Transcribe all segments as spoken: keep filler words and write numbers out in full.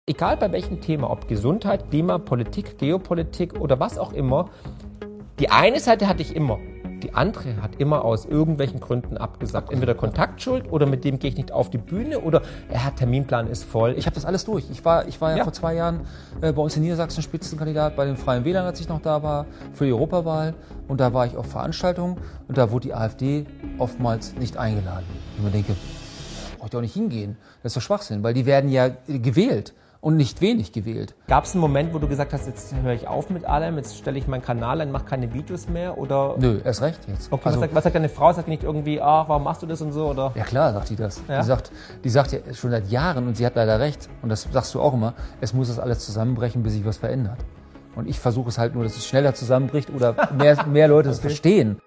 Egal bei welchem Thema, ob Gesundheit, Klima, Politik, Geopolitik oder was auch immer, die eine Seite hatte ich immer, die andere hat immer aus irgendwelchen Gründen abgesagt. Entweder Kontaktschuld oder mit dem gehe ich nicht auf die Bühne oder er hat Terminplan ist voll. Ich habe das alles durch. Ich war, ich war ja, ja vor zwei Jahren äh, bei uns in Niedersachsen Spitzenkandidat bei den Freien Wählern, als ich noch da war, für die Europawahl. Und da war ich auf Veranstaltungen und da wurde die AfD oftmals nicht eingeladen. Und man denke, brauche ich auch nicht hingehen. Das ist doch Schwachsinn, weil die werden ja gewählt. Und nicht wenig gewählt. Gab es einen Moment, wo du gesagt hast, jetzt höre ich auf mit allem, jetzt stelle ich meinen Kanal ein, mache keine Videos mehr? Oder? Nö, erst recht jetzt. Okay, also, was, sagt, was sagt deine Frau? Sagt die nicht irgendwie, ach, warum machst du das und so? Oder? Ja klar, sagt die das. Ja? Die, sagt, die sagt ja schon seit Jahren, und sie hat leider recht, und das sagst du auch immer, es muss das alles zusammenbrechen, bis sich was verändert. Und ich versuche es halt nur, dass es schneller zusammenbricht oder mehr, mehr Leute es okay. verstehen.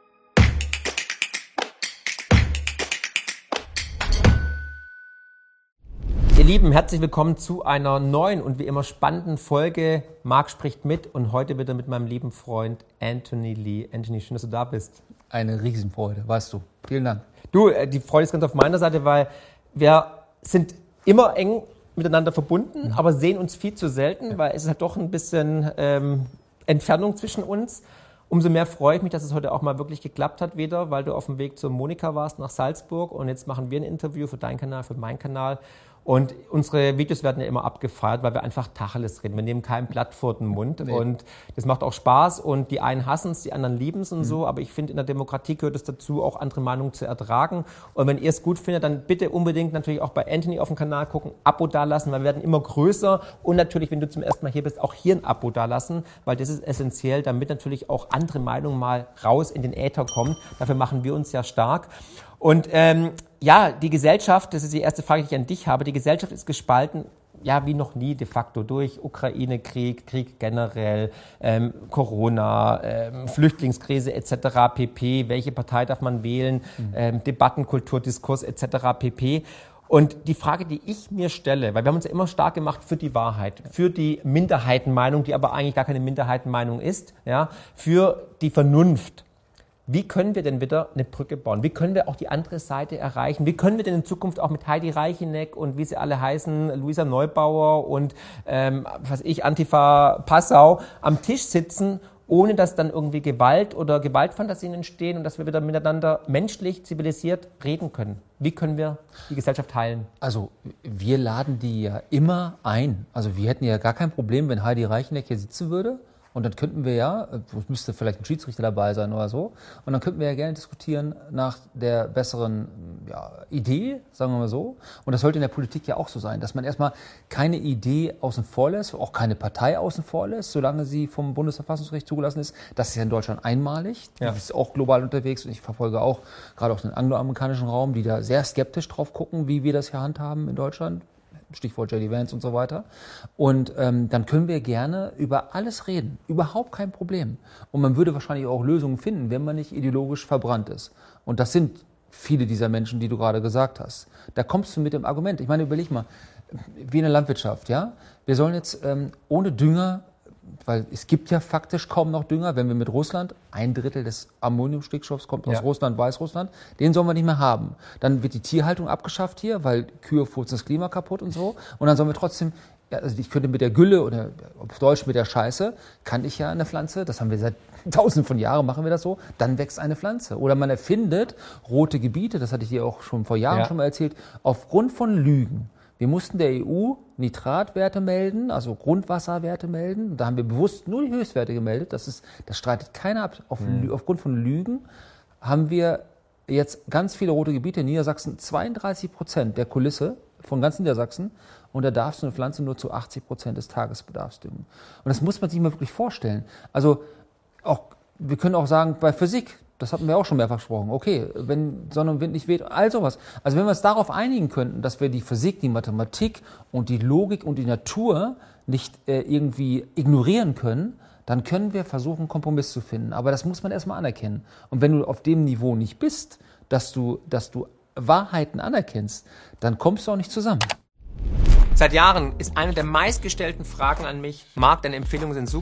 Ihr Lieben, herzlich willkommen zu einer neuen und wie immer spannenden Folge. Marc spricht mit und heute wieder mit meinem lieben Freund Anthony Lee. Anthony, schön, dass du da bist. Eine Riesenfreude, weißt du. Vielen Dank. Du, die Freude ist ganz auf meiner Seite, weil wir sind immer eng miteinander verbunden, mhm. aber sehen uns viel zu selten, ja. weil es ist halt doch ein bisschen ähm, Entfernung zwischen uns. Umso mehr freue ich mich, dass es heute auch mal wirklich geklappt hat wieder, weil du auf dem Weg zur Monika warst nach Salzburg und jetzt machen wir ein Interview für deinen Kanal, für meinen Kanal. Und unsere Videos werden ja immer abgefeiert, weil wir einfach Tacheles reden. Wir nehmen kein Blatt vor den Mund nee. und das macht auch Spaß und die einen hassen es, die anderen lieben es und mhm. so. Aber ich finde, in der Demokratie gehört es dazu, auch andere Meinungen zu ertragen. Und wenn ihr es gut findet, dann bitte unbedingt natürlich auch bei Anthony auf dem Kanal gucken, Abo dalassen, weil wir werden immer größer. Und natürlich, wenn du zum ersten Mal hier bist, auch hier ein Abo dalassen, weil das ist essentiell, damit natürlich auch andere Meinungen mal raus in den Äther kommen. Dafür machen wir uns ja stark. Und ähm, ja, die Gesellschaft, das ist die erste Frage, die ich an dich habe, die Gesellschaft ist gespalten, ja, wie noch nie de facto durch Ukraine-Krieg, Krieg generell, ähm, Corona, ähm, Flüchtlingskrise et cetera pp. Welche Partei darf man wählen, mhm. ähm, Debattenkultur, Diskurs et cetera pp. Und die Frage, die ich mir stelle, weil wir haben uns ja immer stark gemacht für die Wahrheit, für die Minderheitenmeinung, die aber eigentlich gar keine Minderheitenmeinung ist, ja, für die Vernunft. Wie können wir denn wieder eine Brücke bauen? Wie können wir auch die andere Seite erreichen? Wie können wir denn in Zukunft auch mit Heidi Reicheneck und wie sie alle heißen, Luisa Neubauer und ähm, was ich, Antifa Passau am Tisch sitzen, ohne dass dann irgendwie Gewalt oder Gewaltfantasien entstehen und dass wir wieder miteinander menschlich, zivilisiert reden können? Wie können wir die Gesellschaft heilen? Also wir laden die ja immer ein. Also wir hätten ja gar kein Problem, wenn Heidi Reicheneck hier sitzen würde. Und dann könnten wir ja, müsste vielleicht ein Schiedsrichter dabei sein oder so, und dann könnten wir ja gerne diskutieren nach der besseren ja, Idee, sagen wir mal so. Und das sollte in der Politik ja auch so sein, dass man erstmal keine Idee außen vor lässt, auch keine Partei außen vor lässt, solange sie vom Bundesverfassungsgericht zugelassen ist. Das ist ja in Deutschland einmalig. Ja. Das ist auch global unterwegs und ich verfolge auch gerade auch den angloamerikanischen Raum, die da sehr skeptisch drauf gucken, wie wir das hier handhaben in Deutschland. Stichwort J D Vance und so weiter. Und ähm, dann können wir gerne über alles reden. Überhaupt kein Problem. Und man würde wahrscheinlich auch Lösungen finden, wenn man nicht ideologisch verbrannt ist. Und das sind viele dieser Menschen, die du gerade gesagt hast. Da kommst du mit dem Argument. Ich meine, überleg mal, wie in der Landwirtschaft, ja? Wir sollen jetzt ähm, ohne Dünger, weil es gibt ja faktisch kaum noch Dünger, wenn wir mit Russland, ein Drittel des Ammoniumstickstoffs kommt aus ja. Russland, Weißrussland, den sollen wir nicht mehr haben. Dann wird die Tierhaltung abgeschafft hier, weil Kühe furzen das Klima kaputt und so. Und dann sollen wir trotzdem, ja, also ich könnte mit der Gülle oder auf Deutsch mit der Scheiße, kann ich ja eine Pflanze, das haben wir seit tausenden von Jahren, machen wir das so, dann wächst eine Pflanze. Oder man erfindet rote Gebiete, das hatte ich dir auch schon vor Jahren ja. schon mal erzählt, aufgrund von Lügen. Wir mussten der E U Nitratwerte melden, also Grundwasserwerte melden. Da haben wir bewusst nur die Höchstwerte gemeldet. Das ist, das streitet keiner ab. Auf, mhm. Aufgrund von Lügen haben wir jetzt ganz viele rote Gebiete in Niedersachsen. zweiunddreißig Prozent der Kulisse von ganz Niedersachsen. Und da darfst du eine Pflanze nur zu achtzig Prozent des Tagesbedarfs düngen. Und das muss man sich mal wirklich vorstellen. Also auch, wir können auch sagen, bei Physik, das hatten wir auch schon mehrfach gesprochen. Okay, wenn Sonne und Wind nicht weht, all sowas. Also wenn wir uns darauf einigen könnten, dass wir die Physik, die Mathematik und die Logik und die Natur nicht äh, irgendwie ignorieren können, dann können wir versuchen, einen Kompromiss zu finden. Aber das muss man erstmal anerkennen. Und wenn du auf dem Niveau nicht bist, dass du, dass du Wahrheiten anerkennst, dann kommst du auch nicht zusammen. Seit Jahren ist eine der meistgestellten Fragen an mich, Marc, deine Empfehlungen sind super,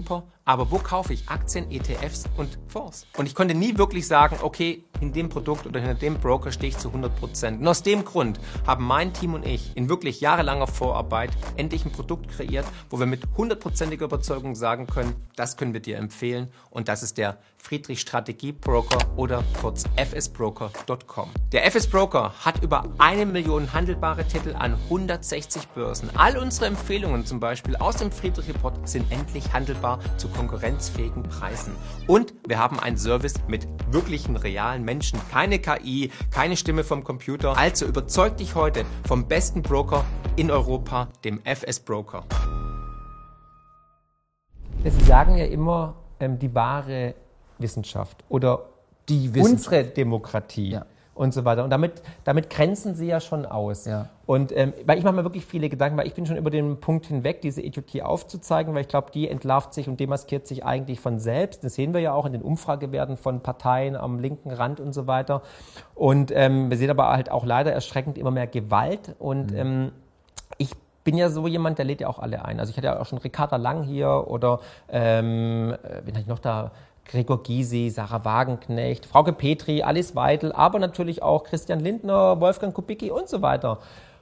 Aber wo kaufe ich Aktien, E T Fs und Fonds? Und ich konnte nie wirklich sagen, okay, in dem Produkt oder hinter dem Broker stehe ich zu hundert Prozent. Und aus dem Grund haben mein Team und ich in wirklich jahrelanger Vorarbeit endlich ein Produkt kreiert, wo wir mit hundertprozentiger Überzeugung sagen können, das können wir dir empfehlen. Und das ist der Friedrich Strategie Broker oder kurz f s broker punkt com. Der F S Broker hat über eine Million handelbare Titel an hundertsechzig Börsen. All unsere Empfehlungen zum Beispiel aus dem Friedrich Report sind endlich handelbar zu konkurrenzfähigen Preisen. Und wir haben einen Service mit wirklichen, realen Menschen. Keine K I, keine Stimme vom Computer. Also überzeug dich heute vom besten Broker in Europa, dem F S Broker. Sie sagen ja immer, ähm, die wahre Wissenschaft oder die Wissenschaft. Unsere Demokratie. Ja. Und so weiter. Und damit, damit grenzen sie ja schon aus. Ja. Und ähm, weil ich mache mir wirklich viele Gedanken, weil ich bin schon über den Punkt hinweg, diese Idiotie aufzuzeigen, weil ich glaube, die entlarvt sich und demaskiert sich eigentlich von selbst. Das sehen wir ja auch in den Umfragewerten von Parteien am linken Rand und so weiter. Und ähm, wir sehen aber halt auch leider erschreckend immer mehr Gewalt. Und mhm. ähm, ich bin ja so jemand, der lädt ja auch alle ein. Also ich hatte ja auch schon Ricarda Lang hier oder ähm, wen hatte ich noch da? Gregor Gysi, Sarah Wagenknecht, Frauke Petri, Alice Weidel, aber natürlich auch Christian Lindner, Wolfgang Kubicki und so weiter.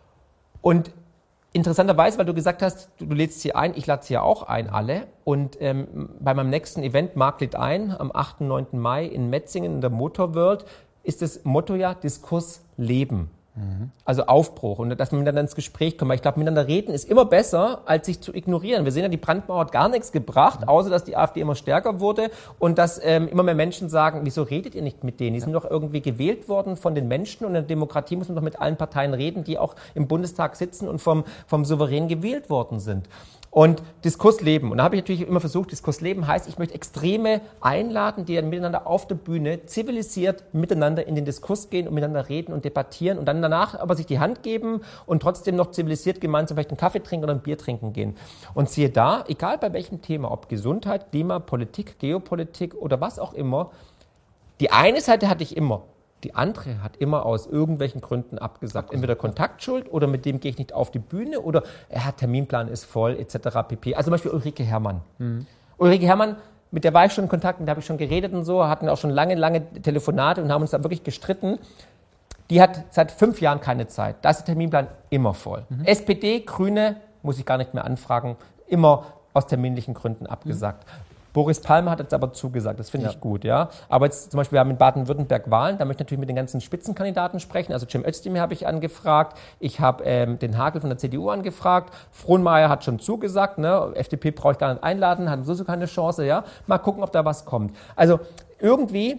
Und interessanterweise, weil du gesagt hast, du, du lädst sie ein, ich lade sie ja auch ein, alle. Und ähm, bei meinem nächsten Event, Marc lädt ein, am achten und neunten Mai in Metzingen in der Motor World, ist das Motto ja Diskurs leben. Also Aufbruch und dass wir miteinander ins Gespräch kommen. Weil ich glaube, miteinander reden ist immer besser, als sich zu ignorieren. Wir sehen ja, die Brandmauer hat gar nichts gebracht, außer dass die AfD immer stärker wurde und dass ähm, immer mehr Menschen sagen, wieso redet ihr nicht mit denen? Die sind doch irgendwie gewählt worden von den Menschen und in der Demokratie muss man doch mit allen Parteien reden, die auch im Bundestag sitzen und vom, vom Souverän gewählt worden sind. Und Diskurs leben. Und da habe ich natürlich immer versucht, Diskurs leben heißt, ich möchte Extreme einladen, die dann miteinander auf der Bühne zivilisiert miteinander in den Diskurs gehen und miteinander reden und debattieren und dann danach aber sich die Hand geben und trotzdem noch zivilisiert gemeinsam vielleicht einen Kaffee trinken oder ein Bier trinken gehen. Und siehe da, egal bei welchem Thema, ob Gesundheit, Klima, Politik, Geopolitik oder was auch immer, die eine Seite hatte ich immer. Die andere hat immer aus irgendwelchen Gründen abgesagt. Entweder Kontaktschuld oder mit dem gehe ich nicht auf die Bühne oder er hat Terminplan ist voll et cetera pp. Also zum Beispiel Ulrike Herrmann. Mhm. Ulrike Herrmann, mit der war ich schon in Kontakt, mit der habe ich schon geredet und so, hatten auch schon lange, lange Telefonate und haben uns da wirklich gestritten. Die hat seit fünf Jahren keine Zeit. Da ist der Terminplan immer voll. Mhm. S P D, Grüne, muss ich gar nicht mehr anfragen, immer aus terminlichen Gründen abgesagt. Mhm. Boris Palmer hat jetzt aber zugesagt, das finde ja. ich gut, ja. Aber jetzt zum Beispiel, wir haben in Baden-Württemberg Wahlen, da möchte ich natürlich mit den ganzen Spitzenkandidaten sprechen. Also Cem Özdemir habe ich angefragt, ich habe ähm, den Hagel von der C D U angefragt, Frohnmayer hat schon zugesagt, ne? F D P brauche ich gar nicht einladen, hat sowieso keine Chance, ja. Mal gucken, ob da was kommt. Also irgendwie,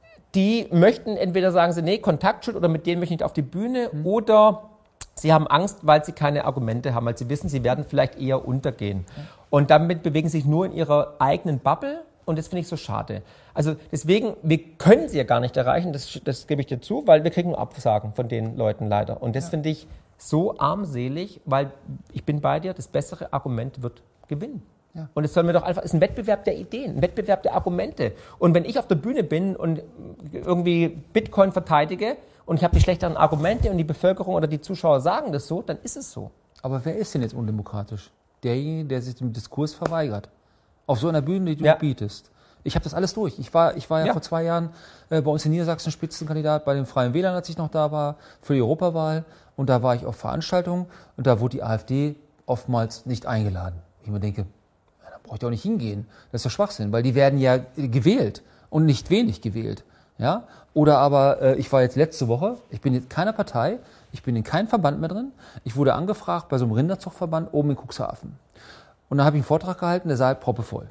die möchten entweder sagen sie, nee, Kontaktschuld oder mit denen möchte ich nicht auf die Bühne mhm. oder sie haben Angst, weil sie keine Argumente haben, weil sie wissen, sie werden vielleicht eher untergehen. Mhm. Und damit bewegen sie sich nur in ihrer eigenen Bubble und das finde ich so schade. Also deswegen, wir können sie ja gar nicht erreichen, das, das gebe ich dir zu, weil wir kriegen nur Absagen von den Leuten leider. Und das ja. finde ich so armselig, weil ich bin bei dir, das bessere Argument wird gewinnen. Ja. Und es soll mir doch einfach, es ist ein Wettbewerb der Ideen, ein Wettbewerb der Argumente. Und wenn ich auf der Bühne bin und irgendwie Bitcoin verteidige und ich habe die schlechteren Argumente und die Bevölkerung oder die Zuschauer sagen das so, dann ist es so. Aber wer ist denn jetzt undemokratisch? Derjenige, der sich dem Diskurs verweigert. Auf so einer Bühne, die du ja. bietest. Ich habe das alles durch. Ich war, ich war ja, ja vor zwei Jahren äh, bei uns in Niedersachsen Spitzenkandidat bei den Freien Wählern, als ich noch da war, für die Europawahl. Und da war ich auf Veranstaltungen und da wurde die AfD oftmals nicht eingeladen. Ich mir denke, ja, da brauche ich auch nicht hingehen. Das ist doch Schwachsinn, weil die werden ja gewählt und nicht wenig gewählt. Ja? Oder aber, äh, ich war jetzt letzte Woche, ich bin jetzt keiner Partei, ich bin in keinem Verband mehr drin. Ich wurde angefragt bei so einem Rinderzuchtverband oben in Cuxhaven. Und da habe ich einen Vortrag gehalten, der Saal proppevoll.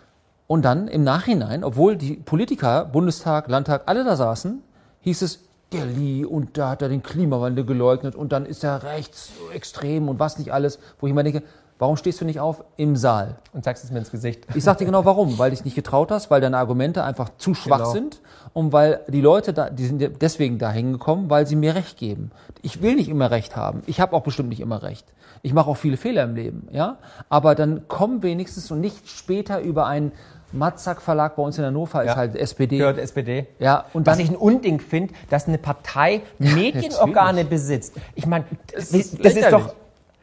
Und dann im Nachhinein, obwohl die Politiker, Bundestag, Landtag, alle da saßen, hieß es, der Lee und da hat er den Klimawandel geleugnet und dann ist er rechtsextrem und was nicht alles. Wo ich mir denke, warum stehst du nicht auf im Saal? Und sagst es mir ins Gesicht. Ich sag dir genau warum. Weil du dich nicht getraut hast, weil deine Argumente einfach zu schwach genau. sind und weil die Leute, da, die sind deswegen da hingekommen, weil sie mir Recht geben. Ich will nicht immer Recht haben. Ich habe auch bestimmt nicht immer Recht. Ich mache auch viele Fehler im Leben, ja. Aber dann komm wenigstens und nicht später über einen Matzak Verlag bei uns in Hannover ja. ist halt S P D. Gehört S P D. Ja, und was ich ein Unding finde, dass eine Partei Medienorgane besitzt. Ich meine, das, das, das ist doch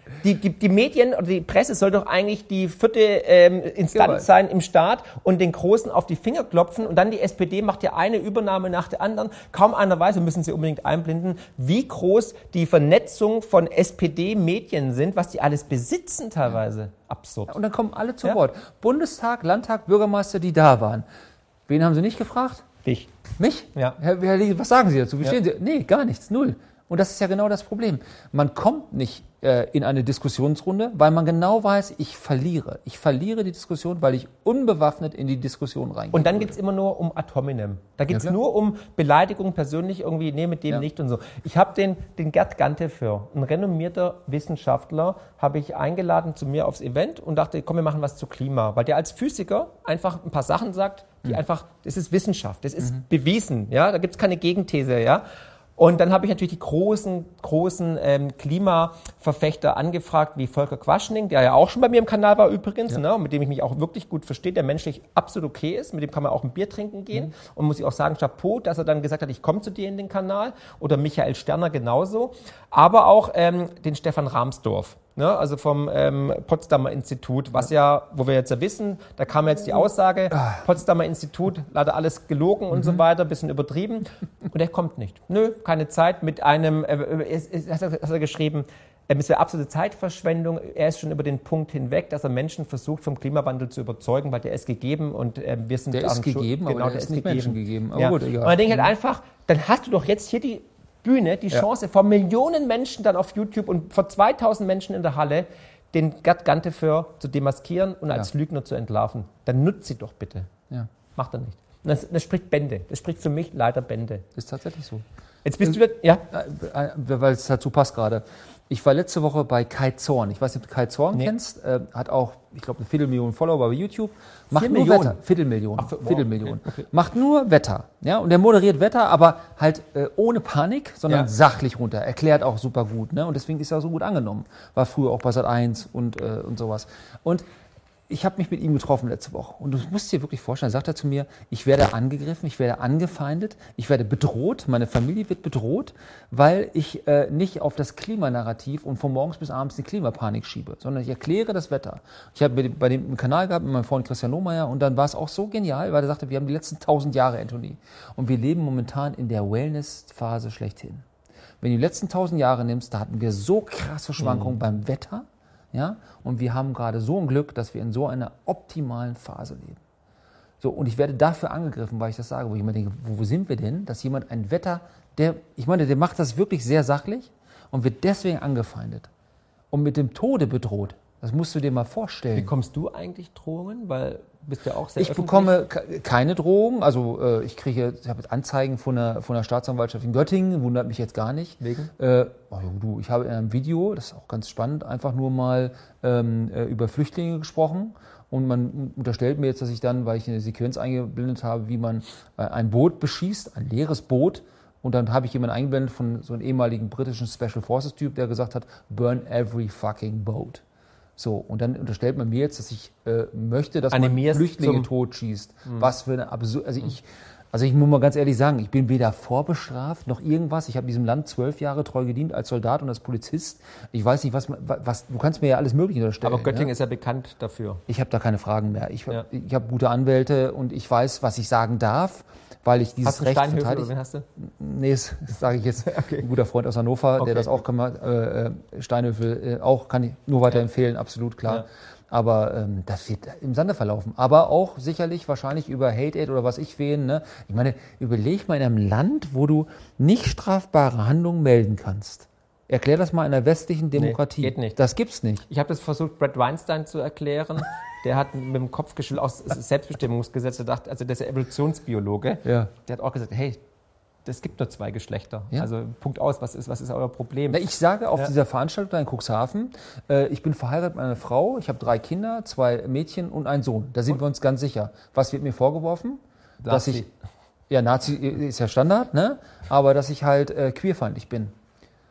Die, die, die Medien oder die Presse soll doch eigentlich die vierte ähm, Instanz Jawohl. sein im Staat und den Großen auf die Finger klopfen. Und dann die S P D macht ja eine Übernahme nach der anderen. Kaum einer weiß, wir müssen sie unbedingt einblenden, wie groß die Vernetzung von S P D-Medien sind, was die alles besitzen teilweise. Absurd. Und dann kommen alle zu Ja. Wort. Bundestag, Landtag, Bürgermeister, die da waren. Wen haben sie nicht gefragt? Ich. Mich? Ja. Herr, Herr Lee, was sagen Sie dazu? Wie Ja. stehen Sie? Nee, gar nichts, null. Und das ist ja genau das Problem. Man kommt nicht äh, in eine Diskussionsrunde, weil man genau weiß, ich verliere. Ich verliere die Diskussion, weil ich unbewaffnet in die Diskussion reingehe. Und dann geht's immer nur um ad hominem. Da geht's Ja, klar. nur um Beleidigung persönlich irgendwie, nee, mit dem Ja. nicht und so. Ich habe den, den Gerd Ganteföhr, ein renommierter Wissenschaftler, habe ich eingeladen zu mir aufs Event und dachte, komm, wir machen was zu Klima. Weil der als Physiker einfach ein paar Sachen sagt, die Mhm. einfach, das ist Wissenschaft, das ist bewiesen, ja, da gibt's keine Gegenthese, ja. Und dann habe ich natürlich die großen, großen ähm, Klimaverfechter angefragt, wie Volker Quaschning, der ja auch schon bei mir im Kanal war übrigens, Ja. ne, mit dem ich mich auch wirklich gut verstehe, der menschlich absolut okay ist, mit dem kann man auch ein Bier trinken gehen. Mhm. Und muss ich auch sagen, Chapeau, dass er dann gesagt hat, ich komme zu dir in den Kanal. Oder Michael Sterner genauso. Aber auch ähm, den Stefan Rahmsdorf. Ne, also vom ähm, Potsdamer Institut, was ja, wo wir jetzt ja wissen, da kam jetzt die Aussage, Potsdamer Institut, leider alles gelogen und so weiter, bisschen übertrieben. Und er kommt nicht. Nö, keine Zeit mit einem, äh, es, es, hat, er, hat er geschrieben, ähm, es wäre absolute Zeitverschwendung. Er ist schon über den Punkt hinweg, dass er Menschen versucht, vom Klimawandel zu überzeugen, weil der ist gegeben und äh, wir sind Der ist daran schuld. gegeben, aber der ist nicht Menschen gegeben. Aber ja. gut, egal. Und dann denke ich halt einfach, dann hast du doch jetzt hier die Bühne, die Ja. Chance, vor Millionen Menschen dann auf YouTube und vor zweitausend Menschen in der Halle, den Gerd Ganteföhr zu demaskieren und als Ja. Lügner zu entlarven. Dann nutzt sie doch bitte. Ja, Macht er nicht. Und das, das spricht Bände. Das spricht für mich leider Bände. ist tatsächlich so. Jetzt bist du wieder, ja? Äh, Weil es dazu passt gerade. Ich war letzte Woche bei Kai Zorn. Ich weiß nicht, ob du Kai Zorn Nee. kennst. Äh, hat auch, ich glaube, eine Viertelmillion Follower bei YouTube. Macht Vier nur Millionen? Wetter. Viertelmillion. Ach, wow, Viertelmillion. okay, okay. Macht nur Wetter. Ja, und der moderiert Wetter, aber halt äh, ohne Panik, sondern Ja. sachlich runter. Erklärt auch super gut. Ne? Und deswegen ist er so gut angenommen. War früher auch bei Sat eins und, äh, und sowas. Und ich habe mich mit ihm getroffen letzte Woche und du musst dir wirklich vorstellen, sagt er zu mir, ich werde angegriffen, ich werde angefeindet, ich werde bedroht, meine Familie wird bedroht, weil ich äh, nicht auf das Klimanarrativ und von morgens bis abends die Klimapanik schiebe, sondern ich erkläre das Wetter. Ich habe bei dem einen Kanal gehabt mit meinem Freund Christian Lohmeier und dann war es auch so genial, weil er sagte, wir haben die letzten tausend Jahre, Anthony, und wir leben momentan in der Wellness-Phase schlechthin. Wenn du die letzten tausend Jahre nimmst, da hatten wir so krasse Schwankungen mhm. beim Wetter. Ja, und wir haben gerade so ein Glück, dass wir in so einer optimalen Phase leben. So, und ich werde dafür angegriffen, weil ich das sage, wo ich immer denke, wo sind wir denn, dass jemand ein Wetter, der, ich meine, der macht das wirklich sehr sachlich und wird deswegen angefeindet und mit dem Tode bedroht. Das musst du dir mal vorstellen. Bekommst du eigentlich Drohungen? Weil du bist ja auch sehr Ich öffentlich. bekomme ke- keine Drohungen, also äh, ich kriege, ich habe jetzt Anzeigen von der, von der Staatsanwaltschaft in Göttingen, wundert mich jetzt gar nicht. Wegen? Äh, oh, du, ich habe in einem Video, das ist auch ganz spannend, einfach nur mal ähm, äh, über Flüchtlinge gesprochen und man unterstellt mir jetzt, dass ich dann, weil ich eine Sequenz eingeblendet habe, wie man äh, ein Boot beschießt, ein leeres Boot, und dann habe ich jemanden eingeblendet von so einem ehemaligen britischen Special Forces Typ, der gesagt hat, burn every fucking boat. So, und dann unterstellt man mir jetzt, dass ich äh, möchte, dass Animierst man Flüchtlinge zum- totschießt. Was für eine absurde, also ich, also ich muss mal ganz ehrlich sagen, ich bin weder vorbestraft noch irgendwas. Ich habe diesem Land zwölf Jahre treu gedient als Soldat und als Polizist. Ich weiß nicht, was, man- was du kannst mir ja alles Mögliche unterstellen. Aber Göttingen ja? ist ja bekannt dafür. Ich habe da keine Fragen mehr. Ich, Ja. ich habe gute Anwälte und ich weiß, was ich sagen darf, weil ich dieses Hast du einen Recht Steinhöfel oder verteidige. wen hast du? Nee, das, das sage ich jetzt. Ein guter Freund aus Hannover, Okay. der das auch kann, äh, äh, Steinhöfel äh, auch, kann ich nur weiterempfehlen, absolut klar. Ja. Aber ähm, das wird im Sande verlaufen. Aber auch sicherlich wahrscheinlich über Hate-Aid oder was ich wen. Ne? Ich meine, überleg mal in einem Land, wo du nicht strafbare Handlungen melden kannst. Erklär das mal in einer westlichen Demokratie. geht nicht. Das gibt's nicht. Ich habe das versucht, Brad Weinstein zu erklären. Der hat mit dem Kopf geschüttelt aus Selbstbestimmungsgesetz gedacht, also der ist ja Evolutionsbiologe. Ja. Der hat auch gesagt, hey, es gibt nur zwei Geschlechter. Ja. Also Punkt aus, was ist, was ist euer Problem? Na, ich sage auf Ja. dieser Veranstaltung da in Cuxhaven, äh, ich bin verheiratet mit einer Frau, ich habe drei Kinder, zwei Mädchen und einen Sohn. Da sind wir uns ganz sicher. Was wird mir vorgeworfen? Dass Nazi. ich, ja, Nazi ist ja Standard, ne? Aber dass ich halt äh, queerfeindlich bin.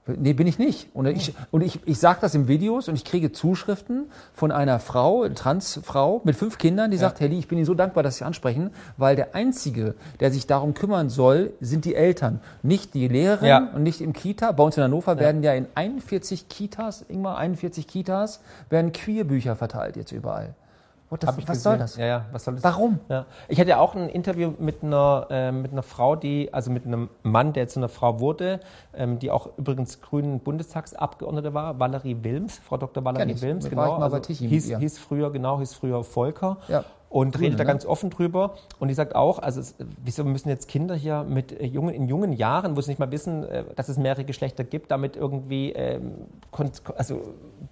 Nee, bin ich nicht. Und ich, und ich, ich sage das in Videos und ich kriege Zuschriften von einer Frau, Transfrau mit fünf Kindern, die ja. sagt, Herr Lee, ich bin Ihnen so dankbar, dass Sie ansprechen, weil der Einzige, der sich darum kümmern soll, sind die Eltern. Nicht die Lehrerin ja. und nicht im Kita. Bei uns in Hannover ja. werden ja in einundvierzig Kitas, Ingmar, einundvierzig Kitas, werden Queerbücher verteilt jetzt überall. What the, was gesehen. soll das? Ja, ja, was soll das? Warum? Ja. Ich hatte ja auch ein Interview mit einer, äh, mit einer Frau, die, also mit einem Mann, der zu einer Frau wurde, ähm, die auch übrigens grünen Bundestagsabgeordnete war, Valerie Wilms, Frau Doktor Valerie ich. Wilms, Mit genau. Also hieß, hieß früher, genau, hieß früher Volker. Ja. Und Grüne, redet da ne? ganz offen drüber. Und die sagt auch, also es, wieso müssen jetzt Kinder hier mit äh, jungen, in jungen Jahren, wo sie nicht mal wissen, äh, dass es mehrere Geschlechter gibt, damit irgendwie, ähm, also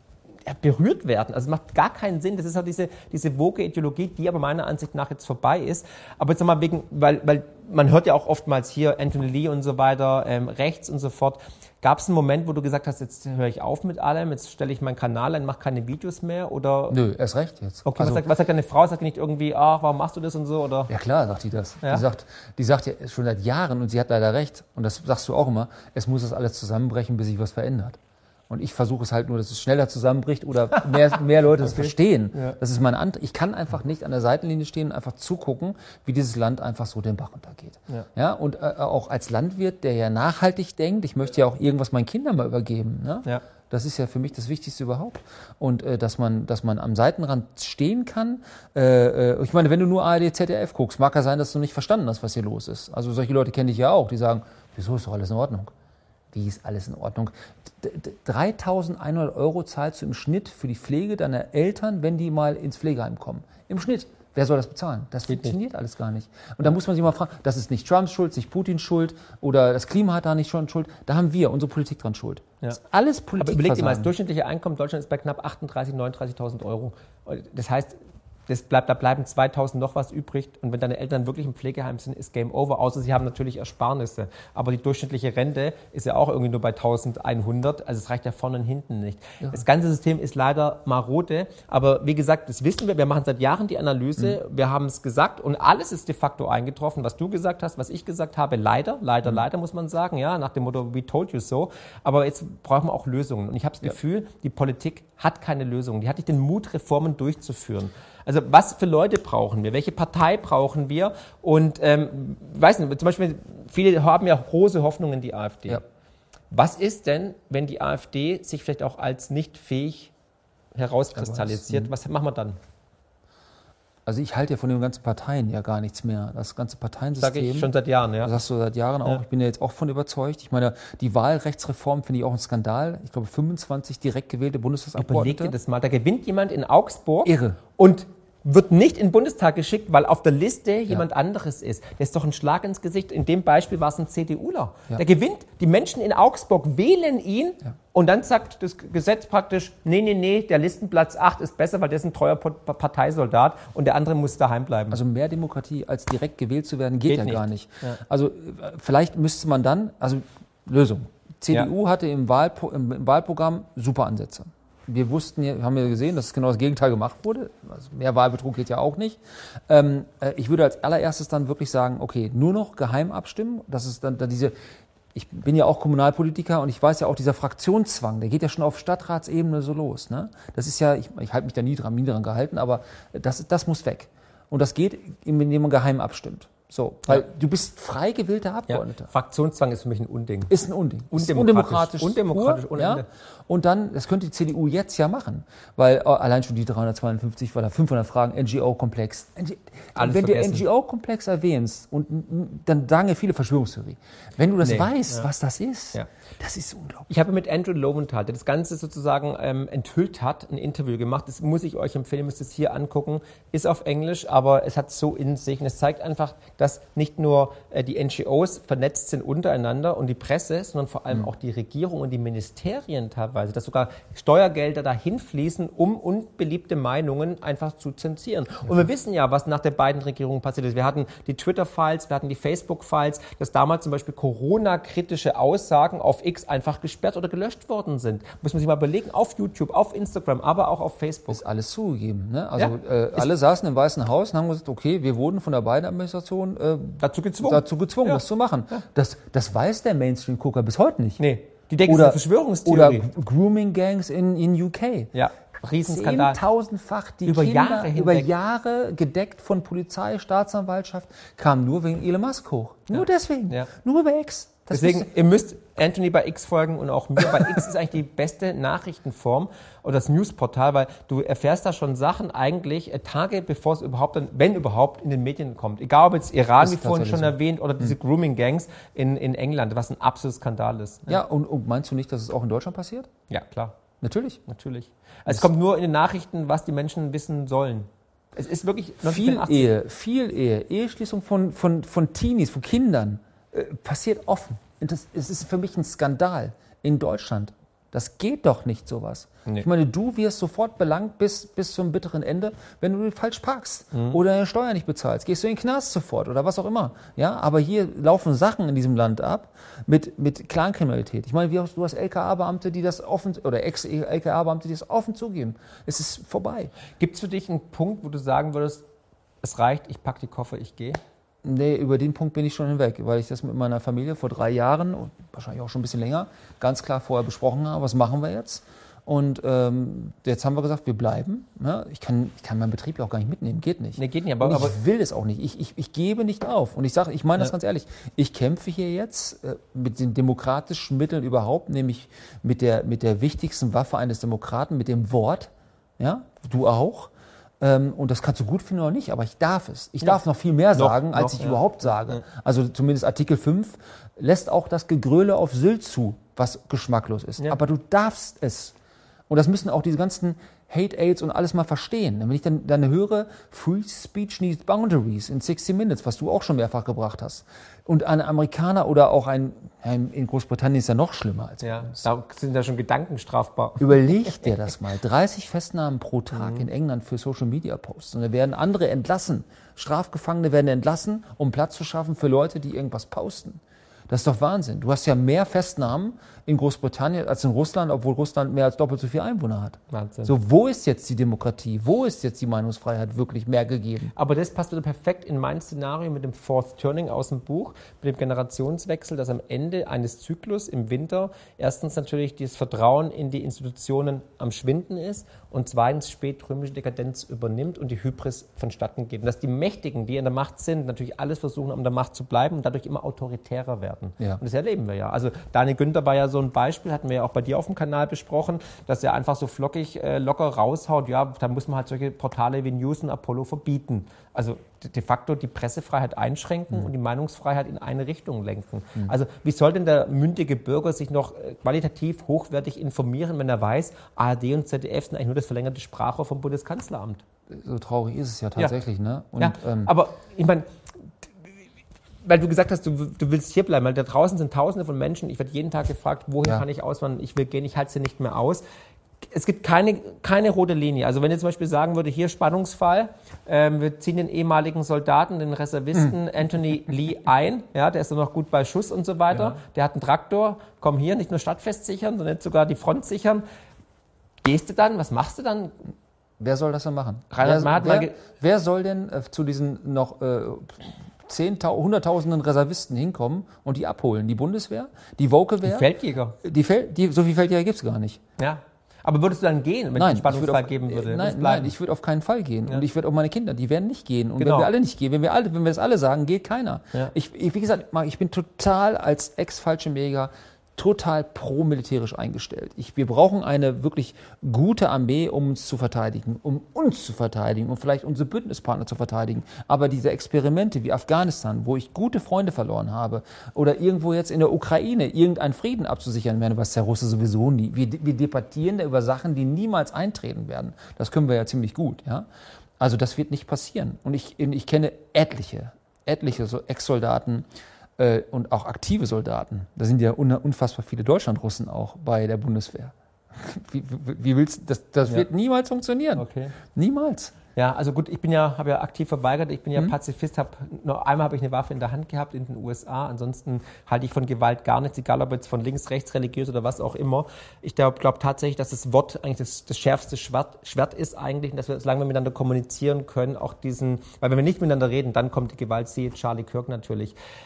berührt werden. Also es macht gar keinen Sinn. Das ist halt diese, diese woke Ideologie, die aber meiner Ansicht nach jetzt vorbei ist. Aber jetzt nochmal wegen, weil, weil man hört ja auch oftmals hier Anthony Lee und so weiter, ähm, rechts und so fort. Gab es einen Moment, wo du gesagt hast, jetzt höre ich auf mit allem, jetzt stelle ich meinen Kanal ein, mache keine Videos mehr? Oder? Nö, erst recht jetzt. Okay, also, was, sagt, was sagt deine Frau? Sagt die nicht irgendwie, ach, warum machst du das und so? Oder? Ja klar, sagt die das. Ja? Die sagt, die sagt ja schon seit Jahren, und sie hat leider recht, und das sagst du auch immer, es muss das alles zusammenbrechen, bis sich was verändert. Und ich versuche es halt nur, dass es schneller zusammenbricht oder mehr, mehr Leute es okay. verstehen. Ja. Das ist meine Ant- Ich kann einfach nicht an der Seitenlinie stehen und einfach zugucken, wie dieses Land einfach so den Bach runtergeht. Ja. Ja, und äh, auch als Landwirt, der ja nachhaltig denkt, ich möchte ja auch irgendwas meinen Kindern mal übergeben. Ne? Ja. Das ist ja für mich das Wichtigste überhaupt. Und äh, dass man, dass man am Seitenrand stehen kann. Äh, äh, ich meine, wenn du nur A R D, Z D F guckst, mag ja sein, dass du nicht verstanden hast, was hier los ist. Also solche Leute kenne ich ja auch, die sagen, wieso ist doch alles in Ordnung? Wie ist alles in Ordnung? dreitausendeinhundert Euro zahlst du im Schnitt für die Pflege deiner Eltern, wenn die mal ins Pflegeheim kommen. Im Schnitt. Wer soll das bezahlen? Das Geht funktioniert nicht. Alles gar nicht. Und da muss man sich mal fragen, das ist nicht Trumps Schuld, nicht Putins Schuld oder das Klima hat da nicht schon Schuld. Da haben wir, unsere Politik dran Schuld. Ja. Das ist alles Politik. Aber überleg dir mal, das durchschnittliche Einkommen in Deutschland ist bei knapp achtunddreißigtausend, neununddreißigtausend Euro. Das heißt, das bleibt, da bleiben zweitausend noch was übrig. Und wenn deine Eltern wirklich im Pflegeheim sind, ist Game Over. Außer sie haben natürlich Ersparnisse. Aber die durchschnittliche Rente ist ja auch irgendwie nur bei eintausendeinhundert. Also es reicht ja vorne und hinten nicht. Ja. Das ganze System ist leider marode. Aber wie gesagt, das wissen wir. Wir machen seit Jahren die Analyse. Mhm. Wir haben es gesagt. Und alles ist de facto eingetroffen, was du gesagt hast, was ich gesagt habe. Leider, leider, mhm. leider muss man sagen. Ja, nach dem Motto, we told you so. Aber jetzt brauchen wir auch Lösungen. Und ich habe das ja. Gefühl, die Politik hat keine Lösungen. Die hat nicht den Mut, Reformen durchzuführen. Also was für Leute brauchen wir? Welche Partei brauchen wir? Und ähm, weiß nicht, zum Beispiel, viele haben ja große Hoffnungen in die AfD. Ja. Was ist denn, wenn die AfD sich vielleicht auch als nicht fähig herauskristallisiert? Was machen wir dann? Also ich halte ja von den ganzen Parteien ja gar nichts mehr. Das ganze Parteiensystem. Sage ich schon seit Jahren, ja. Das sagst du seit Jahren auch. Ja. Ich bin ja jetzt auch von überzeugt. Ich meine, die Wahlrechtsreform finde ich auch ein Skandal. Ich glaube, fünfundzwanzig direkt gewählte Bundestagsabgeordnete. Überleg dir das mal. Da gewinnt jemand in Augsburg. Irre. Und wird nicht in den Bundestag geschickt, weil auf der Liste jemand ja. anderes ist. Das ist doch ein Schlag ins Gesicht. In dem Beispiel war es ein CDUler. Ja. Der gewinnt. Die Menschen in Augsburg wählen ihn ja. und dann sagt das Gesetz praktisch, nee, nee, nee, der Listenplatz acht ist besser, weil der ist ein treuer Parteisoldat und der andere muss daheim bleiben. Also mehr Demokratie als direkt gewählt zu werden, geht, geht ja nicht. gar nicht. Ja. Also vielleicht müsste man dann, also Lösung. C D U ja. hatte im, Wahlpro, im, im Wahlprogramm super Ansätze. Wir wussten, ja, haben ja gesehen, dass genau das Gegenteil gemacht wurde. Also mehr Wahlbetrug geht ja auch nicht. Ähm, äh, ich würde als allererstes dann wirklich sagen, okay, nur noch geheim abstimmen. Das ist dann, dann diese, ich bin ja auch Kommunalpolitiker und ich weiß ja auch, dieser Fraktionszwang, der geht ja schon auf Stadtratsebene so los. Ne? Das ist ja, ich, ich halte mich da nie dran, nie dran gehalten, aber das, das muss weg. Und das geht, indem man geheim abstimmt. So, weil ja. du bist frei gewählter Abgeordneter. Ja. Fraktionszwang ist für mich ein Unding. Ist ein Unding. Undemokratisch. Undemokratisch. Pur, ja. Und dann, das könnte die C D U jetzt ja machen, weil oh, allein schon die dreihundertzweiundfünfzig, weil da fünfhundert Fragen, N G O-Komplex. Wenn du N G O-Komplex erwähnst, und dann sagen ja viele Verschwörungstheorie. Wenn du das nee. weißt, ja. was das ist, ja. das ist unglaublich. Ich habe mit Andrew Lowenthal, der das Ganze sozusagen ähm, enthüllt hat, ein Interview gemacht. Das muss ich euch empfehlen, müsst es hier angucken. Ist auf Englisch, aber es hat so in sich. Und es zeigt einfach, dass nicht nur äh, die N G Os vernetzt sind untereinander und die Presse, sondern vor allem mhm. auch die Regierung und die Ministerien teilweise, dass sogar Steuergelder dahin fließen, um unbeliebte Meinungen einfach zu zensieren. Ja. Und wir wissen ja, was nach der beiden Regierungen passiert ist. Wir hatten die Twitter-Files, wir hatten die Facebook-Files, dass damals zum Beispiel Corona-kritische Aussagen auf X einfach gesperrt oder gelöscht worden sind. Muss man sich mal überlegen, auf YouTube, auf Instagram, aber auch auf Facebook. Ist alles zugegeben. Ne? Also ja. äh, alle saßen im Weißen Haus und haben gesagt, okay, wir wurden von der Biden-Administration äh, dazu gezwungen, dazu gezwungen ja. das zu machen. Ja. Das, das weiß der Mainstream-Gucker bis heute nicht. Nee. Die denken, oder, das ist eine Verschwörungstheorie. Oder Grooming-Gangs in, in U K. Ja, Riesenskandal. Zehntausendfach die Über Kinder Jahre hinweg. über Jahre gedeckt von Polizei, Staatsanwaltschaft, kamen nur wegen Elon Musk hoch. Nur Ja. deswegen. Ja. Nur über X. Das Deswegen, ist, ihr müsst Anthony bei X folgen und auch mir. Bei X ist eigentlich die beste Nachrichtenform oder das Newsportal, weil du erfährst da schon Sachen eigentlich äh, Tage bevor es überhaupt, dann, wenn überhaupt, in den Medien kommt. Egal ob jetzt Iran, Ist wie vorhin schon tatsächlich so. erwähnt, oder diese Grooming-Gangs in, in England, was ein absoluter Skandal ist. ja, und, und meinst du nicht, dass es auch in Deutschland passiert? Ja, klar. Natürlich. Natürlich. Also es kommt nur in den Nachrichten, was die Menschen wissen sollen. Es ist wirklich Viel neunzehnhundertachtzig. Ehe, viel Ehe, Eheschließung von, von, von Teenies, von Kindern, äh, passiert offen. Und das, es ist für mich ein Skandal in Deutschland. Das geht doch nicht, sowas. Nee. Ich meine, du wirst sofort belangt bis, bis zum bitteren Ende, wenn du falsch parkst oder deine Steuer nicht bezahlst. Gehst du in den Knast sofort oder was auch immer. Ja, aber hier laufen Sachen in diesem Land ab mit, mit Clankriminalität. Ich meine, wie auch, du hast L K A-Beamte, die das offen, oder Ex-L K A-Beamte, die das offen zugeben. Es ist vorbei. Gibt es für dich einen Punkt, wo du sagen würdest, es reicht, ich packe die Koffer, ich gehe? Nee, über den Punkt bin ich schon hinweg, weil ich das mit meiner Familie vor drei Jahren, und wahrscheinlich auch schon ein bisschen länger, ganz klar vorher besprochen habe, was machen wir jetzt? Und ähm, jetzt haben wir gesagt, wir bleiben. Ne? Ich kann, ich kann meinen Betrieb ja auch gar nicht mitnehmen, geht nicht. Nee, geht nicht, aber, Und ich aber will es auch nicht. Ich, ich, ich gebe nicht auf. Und ich sage, ich meine das Ja. ganz ehrlich, ich kämpfe hier jetzt äh, mit den demokratischen Mitteln überhaupt, nämlich mit der, mit der wichtigsten Waffe eines Demokraten, mit dem Wort. Ja, du auch. Ähm, und das kannst du gut finden oder nicht, aber ich darf es. Ich Ja. darf noch viel mehr Noch, sagen, als noch, ich ja. überhaupt sage. Also zumindest Artikel fünf lässt auch das Gegröle auf Sylt zu, was geschmacklos ist. Ja. Aber du darfst es. Und das müssen auch diese ganzen Hate-Aids und alles mal verstehen. Wenn ich dann, dann höre, Free Speech needs boundaries in sixty minutes, was du auch schon mehrfach gebracht hast. Und ein Amerikaner oder auch ein, ja, in Großbritannien ist ja noch schlimmer als bei ja, uns. da sind ja schon Gedanken strafbar. Überleg dir das mal. dreißig Festnahmen pro Tag in England für Social-Media-Posts. Und da werden andere entlassen. Strafgefangene werden entlassen, um Platz zu schaffen für Leute, die irgendwas posten. Das ist doch Wahnsinn. Du hast ja mehr Festnahmen in Großbritannien als in Russland, obwohl Russland mehr als doppelt so viele Einwohner hat. Wahnsinn. So, wo ist jetzt die Demokratie? Wo ist jetzt die Meinungsfreiheit wirklich mehr gegeben? Aber das passt wieder perfekt in mein Szenario mit dem Fourth Turning aus dem Buch, mit dem Generationswechsel, dass am Ende eines Zyklus im Winter erstens natürlich das Vertrauen in die Institutionen am Schwinden ist und zweitens spätrömische Dekadenz übernimmt und die Hybris vonstatten geht. Und dass die Mächtigen, die in der Macht sind, natürlich alles versuchen, um in der Macht zu bleiben und dadurch immer autoritärer werden. Ja. Und das erleben wir ja. Also Daniel Günther war ja so ein Beispiel, hatten wir ja auch bei dir auf dem Kanal besprochen, dass er einfach so flockig, äh, locker raushaut, ja, da muss man halt solche Portale wie News und Apollo verbieten. Also de facto die Pressefreiheit einschränken mhm. und die Meinungsfreiheit in eine Richtung lenken. Mhm. Also wie soll denn der mündige Bürger sich noch äh, qualitativ hochwertig informieren, wenn er weiß, A R D und Z D F sind eigentlich nur das verlängerte Sprachrohr vom Bundeskanzleramt? So traurig ist es ja tatsächlich, ja. ne? Und, ja, ähm, aber ich meine, weil du gesagt hast, du, du willst hier bleiben, weil da draußen sind Tausende von Menschen. Ich werde jeden Tag gefragt, wohin Ja. kann ich auswandern? Ich will gehen, ich halte es hier nicht mehr aus. Es gibt keine, keine rote Linie. Also wenn ihr zum Beispiel sagen würde, hier Spannungsfall, ähm, wir ziehen den ehemaligen Soldaten, den Reservisten mhm. Anthony Lee ein, ja, der ist dann noch gut bei Schuss und so weiter. Ja. Der hat einen Traktor, komm hier, nicht nur Stadtfest sichern, sondern jetzt sogar die Front sichern. Gehst du dann, was machst du dann? Wer soll das denn machen? Reinhard, wer, wer, wer, wer soll denn äh, zu diesen noch äh, Zehntausend, Hunderttausenden Reservisten hinkommen und die abholen? Die Bundeswehr? Die Woke-Wehr? Die Feldjäger. Die Fel die, so viele Feldjäger gibt es gar nicht. Ja. Aber würdest du dann gehen, wenn nein, es einen Spannungsfall auf, geben würde? Nein, nein, ich würde auf keinen Fall gehen. Ja. Und ich würde auch meine Kinder, die werden nicht gehen. Und genau. wenn wir alle nicht gehen, wenn wir alle, wenn wir das alle sagen, geht keiner. Ja. Ich, ich, wie gesagt, ich bin total als Ex-Fallschirmjäger total pro-militärisch eingestellt. Ich, wir brauchen eine wirklich gute Armee, um uns zu verteidigen, um uns zu verteidigen und vielleicht unsere Bündnispartner zu verteidigen. Aber diese Experimente wie Afghanistan, wo ich gute Freunde verloren habe, oder irgendwo jetzt in der Ukraine irgendeinen Frieden abzusichern werden, was der Russe sowieso nie. Wir, wir debattieren da über Sachen, die niemals eintreten werden. Das können wir ja ziemlich gut. Ja? Also das wird nicht passieren. Und ich, ich kenne etliche, etliche so Ex-Soldaten, und auch aktive Soldaten. Da sind ja unfassbar viele Deutschlandrussen auch bei der Bundeswehr. Wie, wie, wie willst du, das, das ja. wird niemals funktionieren. Okay. Niemals. Ja, also gut, ich bin ja, habe ja aktiv verweigert, ich bin ja hm. Pazifist, hab, nur einmal habe ich eine Waffe in der Hand gehabt in den U S A, ansonsten halte ich von Gewalt gar nichts, egal ob jetzt von links, rechts, religiös oder was auch immer. Ich glaube glaub tatsächlich, dass das Wort eigentlich das, das schärfste Schwert, Schwert ist eigentlich, und dass wir, solange wir miteinander kommunizieren können, auch diesen, weil wenn wir nicht miteinander reden, dann kommt die Gewalt, siehe Charlie Kirk natürlich.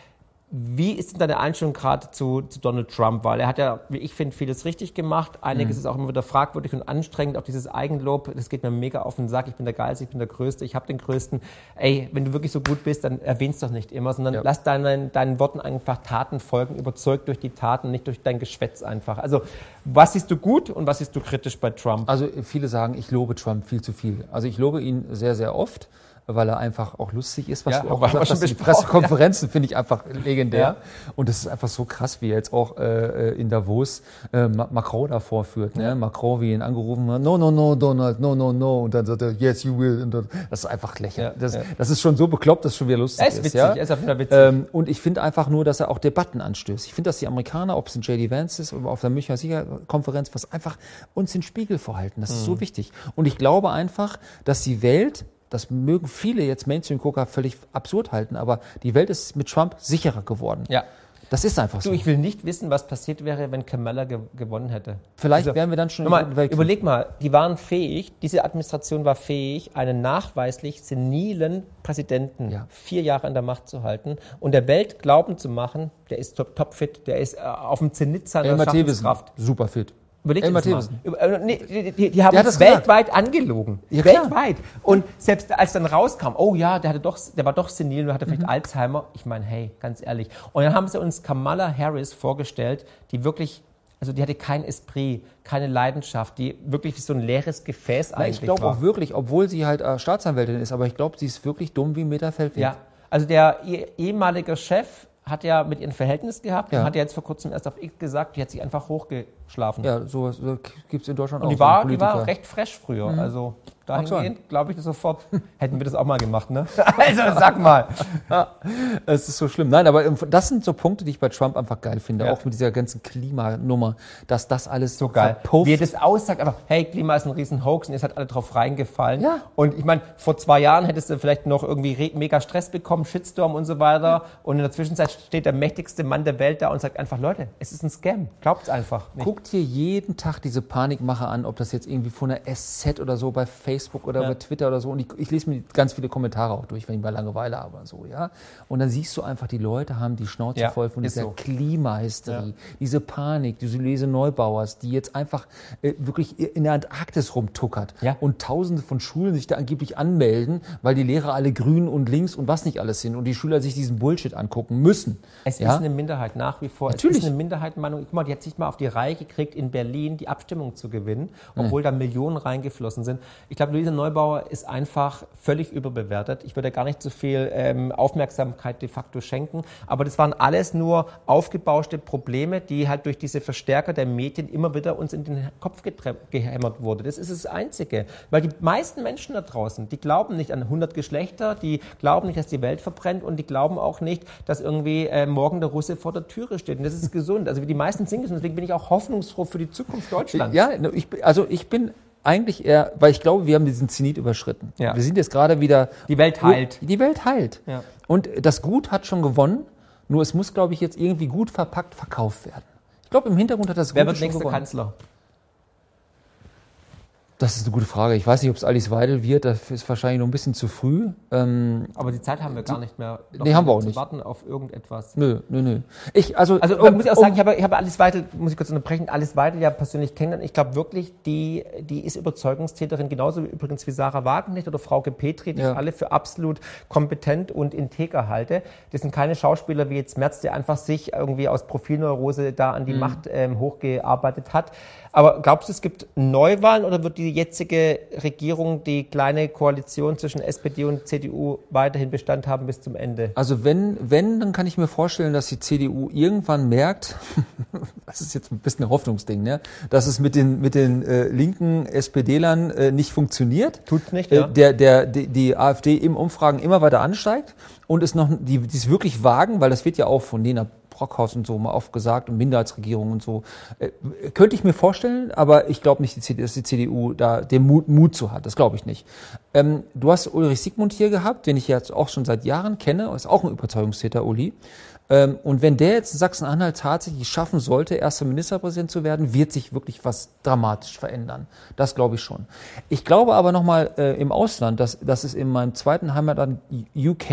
Wie ist denn deine Einstellung gerade zu, zu Donald Trump? Weil er hat ja, wie ich finde, vieles richtig gemacht. Einiges mhm. ist auch immer wieder fragwürdig und anstrengend. Auch dieses Eigenlob, das geht mir mega auf den Sack. Ich bin der Geilste, ich bin der Größte, ich habe den Größten. Ey, wenn du wirklich so gut bist, dann erwähnst doch nicht immer, sondern ja. lass deinen, deinen Worten einfach Taten folgen, überzeugt durch die Taten, nicht durch dein Geschwätz einfach. Also, was siehst du gut und was siehst du kritisch bei Trump? Also, viele sagen, ich lobe Trump viel zu viel. Also, ich lobe ihn sehr, sehr oft, weil er einfach auch lustig ist, was ja, du auch gesagt hast. Die Pressekonferenzen ja. finde ich einfach legendär. Ja. Und das ist einfach so krass, wie er jetzt auch äh, in Davos äh, Macron da vorführt. Ne? Ja. Macron, wie ihn angerufen hat, no, no, no, Donald, no, no, no. Und dann sagt er, yes, you will. Und dann, das ist einfach lächerlich. Ja. Das, ja. das ist schon so bekloppt, dass es schon wieder lustig ist. Er ist witzig, ja? er ist auf jeden Fall witzig. Ähm, und ich finde einfach nur, dass er auch Debatten anstößt. Ich finde, dass die Amerikaner, ob es in J D Vance ist oder auf der Münchner Siegerkonferenz, was einfach uns den Spiegel vorhalten. Das mhm. ist so wichtig. Und ich glaube einfach, dass die Welt, das mögen viele jetzt Mainstream-Gucker völlig absurd halten, aber die Welt ist mit Trump sicherer geworden. Ja. Das ist einfach du, so. Ich will nicht wissen, was passiert wäre, wenn Kamala ge- gewonnen hätte. Vielleicht also, wären wir dann schon im Weltkrieg. Überleg mal, die waren fähig, diese Administration war fähig, einen nachweislich senilen Präsidenten ja. vier Jahre an der Macht zu halten und der Welt glauben zu machen, der ist top, top fit, der ist äh, auf dem Zenit seiner Schaffenskraft. Super fit. Überleg dir das mal. Nee, die, die, die haben uns weltweit gesagt. angelogen. Ja, weltweit. Und selbst als dann rauskam, oh ja, der hatte doch, der war doch senil und hatte vielleicht mhm. Alzheimer. Ich meine, hey, ganz ehrlich. Und dann haben sie uns Kamala Harris vorgestellt, die wirklich, also die hatte kein Esprit, keine Leidenschaft, die wirklich wie so ein leeres Gefäß Na, eigentlich ich glaube auch wirklich, obwohl sie halt äh, Staatsanwältin ist, aber ich glaube, sie ist wirklich dumm wie ein Meter Feldweg. Ja, also der ehemalige Chef hat ja mit ihr ein Verhältnis gehabt ja. und hat ja jetzt vor kurzem erst auf X gesagt, die hat sich einfach hochgeschlafen. Ja, sowas so gibt es in Deutschland und auch. Die war, so die war recht fresh früher. Mhm. Also dahingehend glaube ich das sofort, hätten wir das auch mal gemacht, ne? Also sag mal. Es ist so schlimm. Nein, aber das sind so Punkte, die ich bei Trump einfach geil finde. Ja. Auch mit dieser ganzen Klimanummer, dass das alles so geil verpufft. Wie er das aussagt, aber hey, Klima ist ein riesen Hoax und ihr seid alle drauf reingefallen. Ja. Und ich meine, vor zwei Jahren hättest du vielleicht noch irgendwie re- mega Stress bekommen, Shitstorm und so weiter. Ja. Und in der Zwischenzeit steht der mächtigste Mann der Welt da und sagt einfach, Leute, es ist ein Scam. Glaubt's einfach nicht. Guckt dir jeden Tag diese Panikmache an, ob das jetzt irgendwie von der S Z oder so bei Facebook oder ja. bei Twitter oder so. Und ich, ich lese mir ganz viele Kommentare auch durch, wenn ich mal Langeweile habe oder so, ja. Und dann siehst du einfach, die Leute haben die Schnauze ja, voll von dieser so. Klimahysterie, ja. diese Panik, diese Lese Neubauers, die jetzt einfach äh, wirklich in der Antarktis rumtuckert ja. und Tausende von Schulen sich da angeblich anmelden, weil die Lehrer alle grün und links und was nicht alles sind und die Schüler sich diesen Bullshit angucken müssen. Es ja? ist eine Minderheit nach wie vor. Natürlich. Es ist eine Minderheitenmeinung. Guck mal, die hat sich mal auf die Reihe gekriegt, in Berlin die Abstimmung zu gewinnen, obwohl mhm. da Millionen reingeflossen sind. Ich glaube, Luisa Neubauer ist einfach völlig überbewertet. Ich würde gar nicht so viel ähm, Aufmerksamkeit de facto schenken. Aber das waren alles nur aufgebauschte Probleme, die halt durch diese Verstärker der Medien immer wieder uns in den Kopf getre- gehämmert wurde. Das ist das Einzige. Weil die meisten Menschen da draußen, die glauben nicht an hundert Geschlechter, die glauben nicht, dass die Welt verbrennt und die glauben auch nicht, dass irgendwie äh, morgen der Russe vor der Türe steht. Und das ist gesund. Also wie die meisten sind gesund. Deswegen bin ich auch hoffnungsfroh für die Zukunft Deutschlands. Ja, ich, also ich bin eigentlich eher, weil ich glaube, wir haben diesen Zenit überschritten. Ja. Wir sind jetzt gerade wieder... Die Welt heilt. Die Welt heilt. Ja. Und das Gut hat schon gewonnen, nur es muss, glaube ich, jetzt irgendwie gut verpackt verkauft werden. Ich glaube, im Hintergrund hat das Wer Gute wird nächster gewonnen. Kanzler? Das ist eine gute Frage. Ich weiß nicht, ob es Alice Weidel wird. Das ist wahrscheinlich noch ein bisschen zu früh. Ähm, Aber die Zeit haben wir gar nicht mehr. Nee, haben wir auch zu nicht. warten auf irgendetwas. Nö, nö, nö. Ich, also, also um, muss ich auch sagen, ich habe, ich habe Alice Weidel, muss ich kurz unterbrechen, Alice Weidel ja persönlich kennengelernt. Ich glaube wirklich, die, die ist Überzeugungstäterin, genauso übrigens wie Sarah Wagenknecht oder Frauke Petri, die ja. ich alle für absolut kompetent und integer halte. Das sind keine Schauspieler wie jetzt Merz, der einfach sich irgendwie aus Profilneurose da an die mhm. Macht ähm, hochgearbeitet hat. Aber glaubst du, es gibt Neuwahlen oder wird die jetzige Regierung, die kleine Koalition zwischen S P D und C D U weiterhin Bestand haben bis zum Ende? Also wenn, wenn, dann kann ich mir vorstellen, dass die C D U irgendwann merkt, das ist jetzt ein bisschen ein Hoffnungsding, ne, dass es mit den, mit den äh, linken SPDlern äh, nicht funktioniert. Tut's nicht, ja. Äh, der, der, die, die AfD im Umfragen immer weiter ansteigt und es noch, die, die es wirklich wagen, weil das wird ja auch von Lena Brockhaus und so mal oft gesagt und Minderheitsregierung und so. Äh, könnte ich mir vorstellen, aber ich glaube nicht, dass die C D U da den Mut, Mut zu hat. Das glaube ich nicht. Ähm, du hast Ulrich Siegmund hier gehabt, den ich jetzt auch schon seit Jahren kenne, ist auch ein Überzeugungstäter, Uli. Ähm, und wenn der jetzt in Sachsen-Anhalt tatsächlich schaffen sollte, erster Ministerpräsident zu werden, wird sich wirklich was dramatisch verändern. Das glaube ich schon. Ich glaube aber nochmal äh, im Ausland, dass, dass es in meinem zweiten Heimatland U K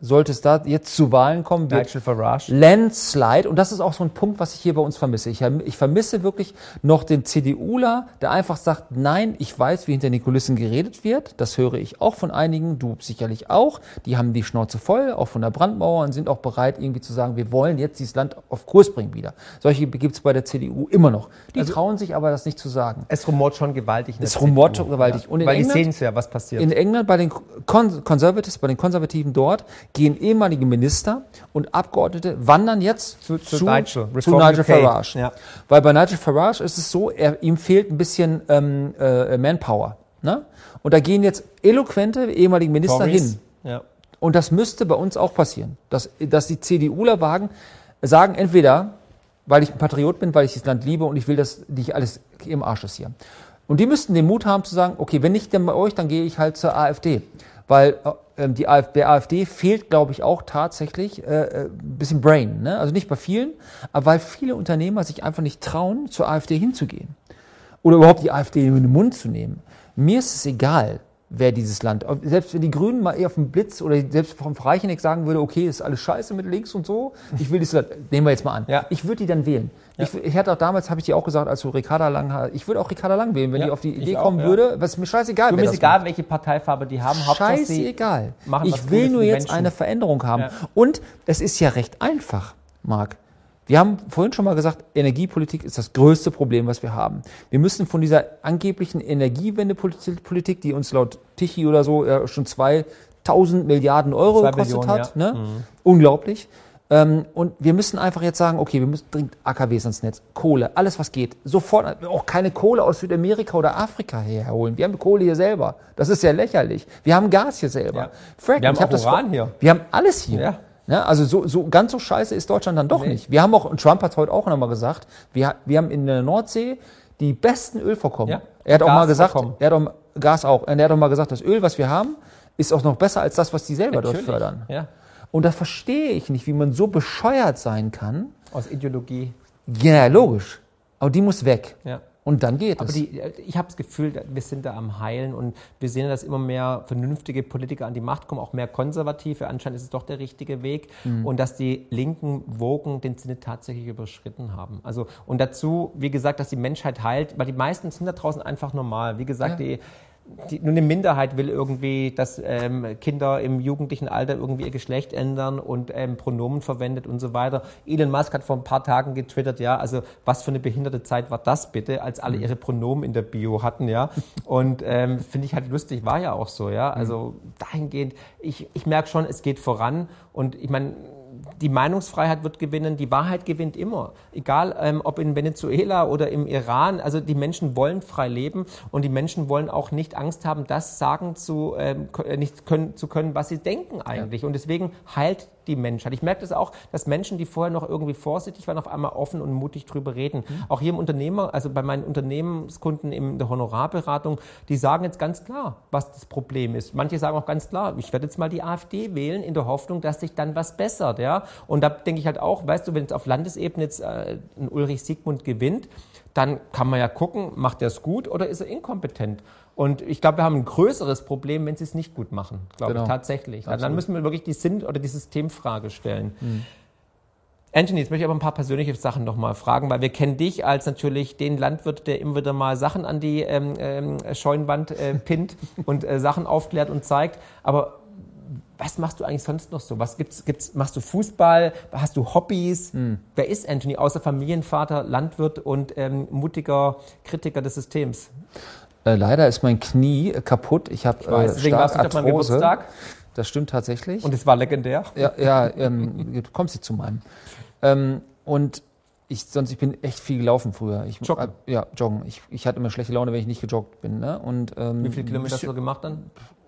sollte es da jetzt zu Wahlen kommen, wird Nigel Farage. Landslide. Und das ist auch so ein Punkt, was ich hier bei uns vermisse. Ich, ich vermisse wirklich noch den CDUler, der einfach sagt, nein, ich weiß, wie hinter den Kulissen geredet wird. Das höre ich auch von einigen, du sicherlich auch. Die haben die Schnauze voll, auch von der Brandmauer, und sind auch bereit, irgendwie zu sagen, wir wollen jetzt dieses Land auf Kurs bringen wieder. Solche gibt es bei der C D U immer noch. Die also, trauen sich aber, das nicht zu sagen. Es rumort schon gewaltig. Es rumort schon gewaltig. Ja. Und in Weil England, die sehen es ja, was passiert. In England bei den Con- Conservatives, bei den Konservativen dort, gehen ehemalige Minister und Abgeordnete wandern jetzt zu, zu, zu Nigel, zu Nigel Farage. Ja. Weil bei Nigel Farage ist es so, er, ihm fehlt ein bisschen ähm, äh, Manpower. Ne? Und da gehen jetzt eloquente ehemalige Minister Tories. hin. Ja. Und das müsste bei uns auch passieren. Dass, dass die CDUler wagen, sagen entweder, weil ich ein Patriot bin, weil ich das Land liebe und ich will, dass nicht alles im Arsch ist hier. Und die müssten den Mut haben zu sagen, okay, wenn nicht denn bei euch, dann gehe ich halt zur AfD. Weil äh, die AfD, der AfD fehlt, glaube ich, auch tatsächlich äh, ein bisschen Brain. Ne? Also nicht bei vielen, aber weil viele Unternehmer sich einfach nicht trauen, zur AfD hinzugehen. Oder überhaupt die AfD in den Mund zu nehmen. Mir ist es egal, wer dieses Land, selbst wenn die Grünen mal eher auf den Blitz oder selbst vom Reicheneck sagen würde, okay, ist alles scheiße mit links und so, ich will dieses Land, nehmen wir jetzt mal an. Ja. Ich würde die dann wählen. Ja. Ich, ich hatte auch damals, habe ich dir auch gesagt, als du Ricarda Lang, ich würde auch Ricarda Lang wählen, wenn ja, die auf die Idee kommen auch, würde, ja. was ist mir scheißegal. Mir ist egal, macht. welche Parteifarbe die haben, Hauptsache sie scheißegal. Machen ich will nur jetzt Menschen. eine Veränderung haben. Ja. Und es ist ja recht einfach, Marc. Wir haben vorhin schon mal gesagt, Energiepolitik ist das größte Problem, was wir haben. Wir müssen von dieser angeblichen Energiewendepolitik, die uns laut Tichy oder so ja schon zweitausend Milliarden Euro Zwei gekostet Billionen, hat, ja. ne? Mhm. Unglaublich. Ähm, und wir müssen einfach jetzt sagen, okay, wir müssen dringend A K Ws ans Netz, Kohle, alles was geht. Sofort, auch keine Kohle aus Südamerika oder Afrika herholen. Wir haben Kohle hier selber. Das ist ja lächerlich. Wir haben Gas hier selber. Ja. Frack, wir haben ich hab auch das Uran vor, hier. Wir haben alles hier. Ja. Ja, also so, so ganz so scheiße ist Deutschland dann doch nee. nicht. Wir haben auch, und Trump hat heute auch nochmal gesagt, wir, wir haben in der Nordsee die besten Ölvorkommen. Ja. Er hat auch mal gesagt, er hat auch, Gas auch, er hat auch mal gesagt, das Öl, was wir haben, ist auch noch besser als das, was die selber Natürlich. dort fördern. Ja. Und da verstehe ich nicht, wie man so bescheuert sein kann. Aus Ideologie. Ja, logisch. Aber die muss weg. Ja. Und dann geht Aber es. die, ich habe das Gefühl, wir sind da am Heilen und wir sehen, dass immer mehr vernünftige Politiker an die Macht kommen, auch mehr Konservative. Anscheinend ist es doch der richtige Weg. Mhm. Und dass die linken Wogen den Sinne tatsächlich überschritten haben. Also, und dazu, wie gesagt, dass die Menschheit heilt, weil die meisten sind da draußen einfach normal. Wie gesagt, ja. die... Die, nur eine Minderheit will irgendwie, dass ähm, Kinder im jugendlichen Alter irgendwie ihr Geschlecht ändern und ähm, Pronomen verwendet und so weiter. Elon Musk hat vor ein paar Tagen getwittert, ja, also was für eine behinderte Zeit war das bitte, als alle ihre Pronomen in der Bio hatten, ja. Und ähm, finde ich halt lustig, war ja auch so, ja. Also dahingehend, ich, ich merke schon, es geht voran und ich meine, die Meinungsfreiheit wird gewinnen, die Wahrheit gewinnt immer. Egal, ähm, ob in Venezuela oder im Iran, also die Menschen wollen frei leben und die Menschen wollen auch nicht Angst haben, das sagen zu, ähm, nicht können, zu können, was sie denken eigentlich. Ja. Und deswegen heilt die Menschheit. Ich merke das auch, dass Menschen, die vorher noch irgendwie vorsichtig waren, auf einmal offen und mutig drüber reden. Mhm. Auch hier im Unternehmer, also bei meinen Unternehmenskunden in der Honorarberatung, die sagen jetzt ganz klar, was das Problem ist. Manche sagen auch ganz klar, ich werde jetzt mal die AfD wählen, in der Hoffnung, dass sich dann was bessert. Ja? Und da denke ich halt auch, weißt du, wenn jetzt auf Landesebene jetzt äh, ein Ulrich Siegmund gewinnt, dann kann man ja gucken, macht er es gut oder ist er inkompetent? Und ich glaube, wir haben ein größeres Problem, wenn sie es nicht gut machen, glaube genau. ich, tatsächlich. Absolut. Dann müssen wir wirklich die Sinn- oder die Systemfrage stellen. Mhm. Anthony, jetzt möchte ich aber ein paar persönliche Sachen nochmal fragen, weil wir kennen dich als natürlich den Landwirt, der immer wieder mal Sachen an die ähm, ähm, Scheunenwand äh, pinnt und äh, Sachen aufklärt und zeigt. Aber was machst du eigentlich sonst noch so? Was gibt's, gibt's, machst du Fußball? Hast du Hobbys? Mhm. Wer ist Anthony außer Familienvater, Landwirt und ähm, mutiger Kritiker des Systems? Äh, leider ist mein Knie kaputt. Ich habe äh, deswegen warst du auf meinem Geburtstag. Das stimmt tatsächlich. Und es war legendär. Ja, ja ähm, du kommst jetzt zu meinem. Ähm, und ich, sonst, ich bin echt viel gelaufen früher. Ich, joggen? Äh, ja, joggen. Ich, ich hatte immer schlechte Laune, wenn ich nicht gejoggt bin. Ne? Und, ähm, wie viele Kilometer hast du gemacht dann?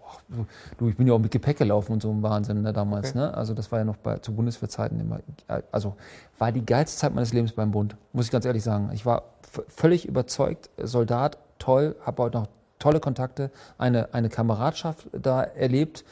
Du, ich bin ja auch mit Gepäck gelaufen und so ein Wahnsinn, ne, damals. Okay. Ne? Also das war ja noch bei, zu Bundeswehrzeiten immer. Also war die geilste Zeit meines Lebens beim Bund, muss ich ganz ehrlich sagen. Ich war f- völlig überzeugt, Soldat, toll, habe heute noch tolle Kontakte, eine, eine Kameradschaft da erlebt.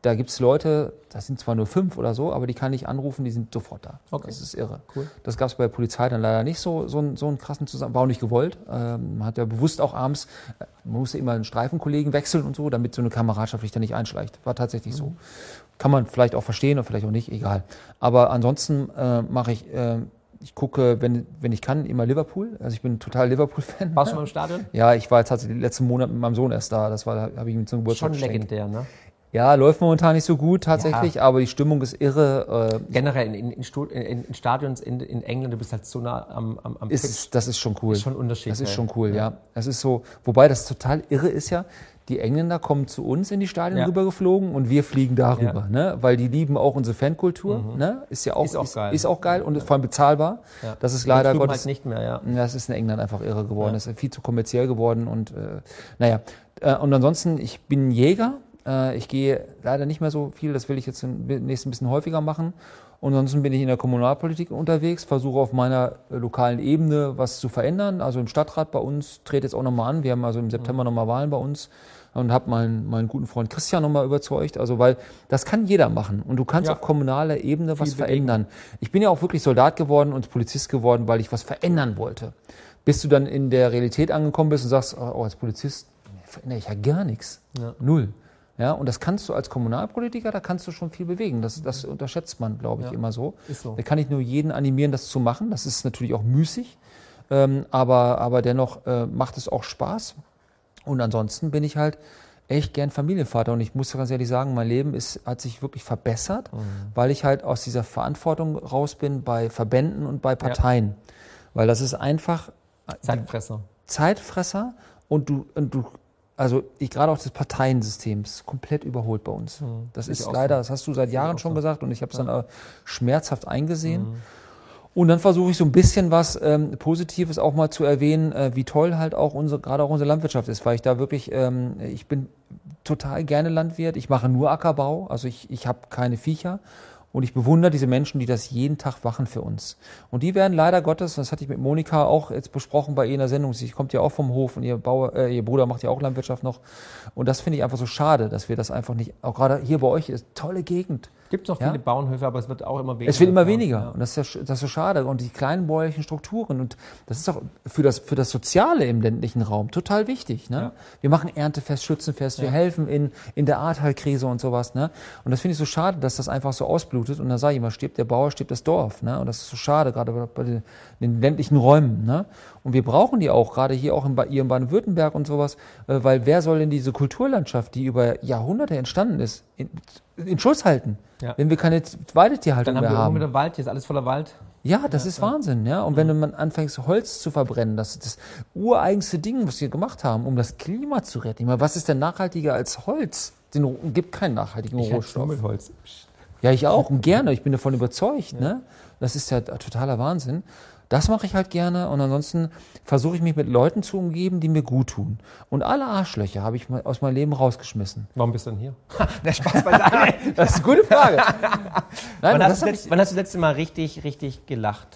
da gibt es Leute, das sind zwar nur fünf oder so, aber die kann ich anrufen, die sind sofort da. Okay. Das ist irre. Cool. Das gab es bei der Polizei dann leider nicht so, so, einen, so einen krassen Zusammenhang. War auch nicht gewollt. Ähm, man hat ja bewusst auch abends, man musste immer einen Streifenkollegen wechseln und so, damit so eine Kameradschaft sich da nicht einschleicht. War tatsächlich mhm. so. Kann man vielleicht auch verstehen oder vielleicht auch nicht, egal. Aber ansonsten äh, mache ich... Äh, Ich gucke, wenn, wenn ich kann, immer Liverpool. Also ich bin total Liverpool-Fan. Warst du mal im Stadion? Ja, ich war jetzt tatsächlich den letzten Monat mit meinem Sohn erst da. Das war, da habe ich ihm zum Geburtstag Schon geschenkt. legendär, ne? Ja, läuft momentan nicht so gut tatsächlich, ja. aber die Stimmung ist irre. Äh, Generell in, in, in, in Stadions in, in England, du bist halt so nah am, am, am ist, Pitch. Das ist schon cool. Ist schon ein Unterschied. Das ist ja. schon cool, ja. ja. Das ist so, wobei das total irre ist ja, die Engländer kommen zu uns in die Stadien ja. rübergeflogen und wir fliegen darüber, ja. ne? Weil die lieben auch unsere Fankultur, mhm. ne? Ist ja auch, ist auch ist, geil. Ist auch geil und ja. vor allem bezahlbar. Ja. Das ist leider Gottes halt nicht mehr, ja. Das ist in England einfach irre geworden. Ja. Das ist viel zu kommerziell geworden und äh, naja. Äh, und ansonsten, ich bin Jäger. Äh, ich gehe leider nicht mehr so viel. Das will ich jetzt demnächst ein bisschen häufiger machen. Und ansonsten bin ich in der Kommunalpolitik unterwegs, versuche auf meiner äh, lokalen Ebene was zu verändern. Also im Stadtrat bei uns trete jetzt auch nochmal an. Wir haben also im September nochmal Wahlen bei uns und habe meinen, meinen guten Freund Christian nochmal überzeugt. Also weil das kann jeder machen und du kannst ja. auf kommunaler Ebene was verändern. Ich bin ja auch wirklich Soldat geworden und Polizist geworden, weil ich was verändern wollte. Bis du dann in der Realität angekommen bist und sagst, oh, als Polizist verändere ich ja gar nichts. Ja. Null. Ja, und das kannst du als Kommunalpolitiker, da kannst du schon viel bewegen. Das, das unterschätzt man, glaube ich, ja, immer so. Ist so. Da kann ich nur jeden animieren, das zu machen. Das ist natürlich auch müßig, ähm, aber, aber dennoch äh, macht es auch Spaß. Und ansonsten bin ich halt echt gern Familienvater. Und ich muss ganz ehrlich sagen, mein Leben ist, hat sich wirklich verbessert, mhm. weil ich halt aus dieser Verantwortung raus bin bei Verbänden und bei Parteien. Ja. Weil das ist einfach Zeitfresser. Zeitfresser und du, und du Also ich gerade auch das Parteiensystem ist komplett überholt bei uns. Mhm. Das ist leider, das hast du seit Jahren schon gesagt und ich habe es dann ja. schmerzhaft eingesehen. Mhm. Und dann versuche ich so ein bisschen was ähm, Positives auch mal zu erwähnen, äh, wie toll halt auch unsere, gerade auch unsere Landwirtschaft ist, weil ich da wirklich, ähm, ich bin total gerne Landwirt, ich mache nur Ackerbau, also ich, ich habe keine Viecher. Und ich bewundere diese Menschen, die das jeden Tag machen für uns. Und die werden leider Gottes, das hatte ich mit Monika auch jetzt besprochen bei ihr in der Sendung, sie kommt ja auch vom Hof und ihr, Bauer, äh, ihr Bruder macht ja auch Landwirtschaft noch. Und das finde ich einfach so schade, dass wir das einfach nicht, auch gerade hier bei euch ist tolle Gegend. Gibt es noch ja? viele Bauernhöfe, aber es wird auch immer weniger. Es wird immer weniger ja. und das ist, ja, das ist so schade. Und die kleinen bäuerlichen Strukturen und das ist auch für das, für das Soziale im ländlichen Raum total wichtig. Ne? Ja. Wir machen Erntefest, Schützenfest, ja. wir helfen in, in der Ahrtal-Krise und sowas. Ne? Und das finde ich so schade, dass das einfach so ausblutet. Und dann sage ich immer, stirbt der Bauer, stirbt das Dorf. Ne? Und das ist so schade, gerade bei den, den ländlichen Räumen. Ne? Und wir brauchen die auch, gerade hier auch in, hier in Baden-Württemberg und sowas, äh, weil wer soll denn diese Kulturlandschaft, die über Jahrhunderte entstanden ist, in, in Schuss halten? Ja. Wenn wir keine Weidetierhaltung mehr haben. Dann haben wir wieder Wald, hier ist alles voller Wald. Ja, das ja, ist ja. Wahnsinn. Ja. Und mhm. wenn man anfängt, Holz zu verbrennen, das ist das ureigenste Ding, was wir gemacht haben, um das Klima zu retten. Ich meine, was ist denn nachhaltiger als Holz? Es gibt keinen nachhaltigen ich Rohstoff. Mit Holz. Ja, ich auch. Und gerne. Ich bin davon überzeugt. Ja. Ne? Das ist ja totaler Wahnsinn. Das mache ich halt gerne und ansonsten versuche ich mich mit Leuten zu umgeben, die mir gut tun. Und alle Arschlöcher habe ich aus meinem Leben rausgeschmissen. Warum bist du denn hier? Der Spaß beiseite. Das ist eine gute Frage. Nein, wann, hast letzt, wann hast du das letzte Mal richtig, richtig gelacht?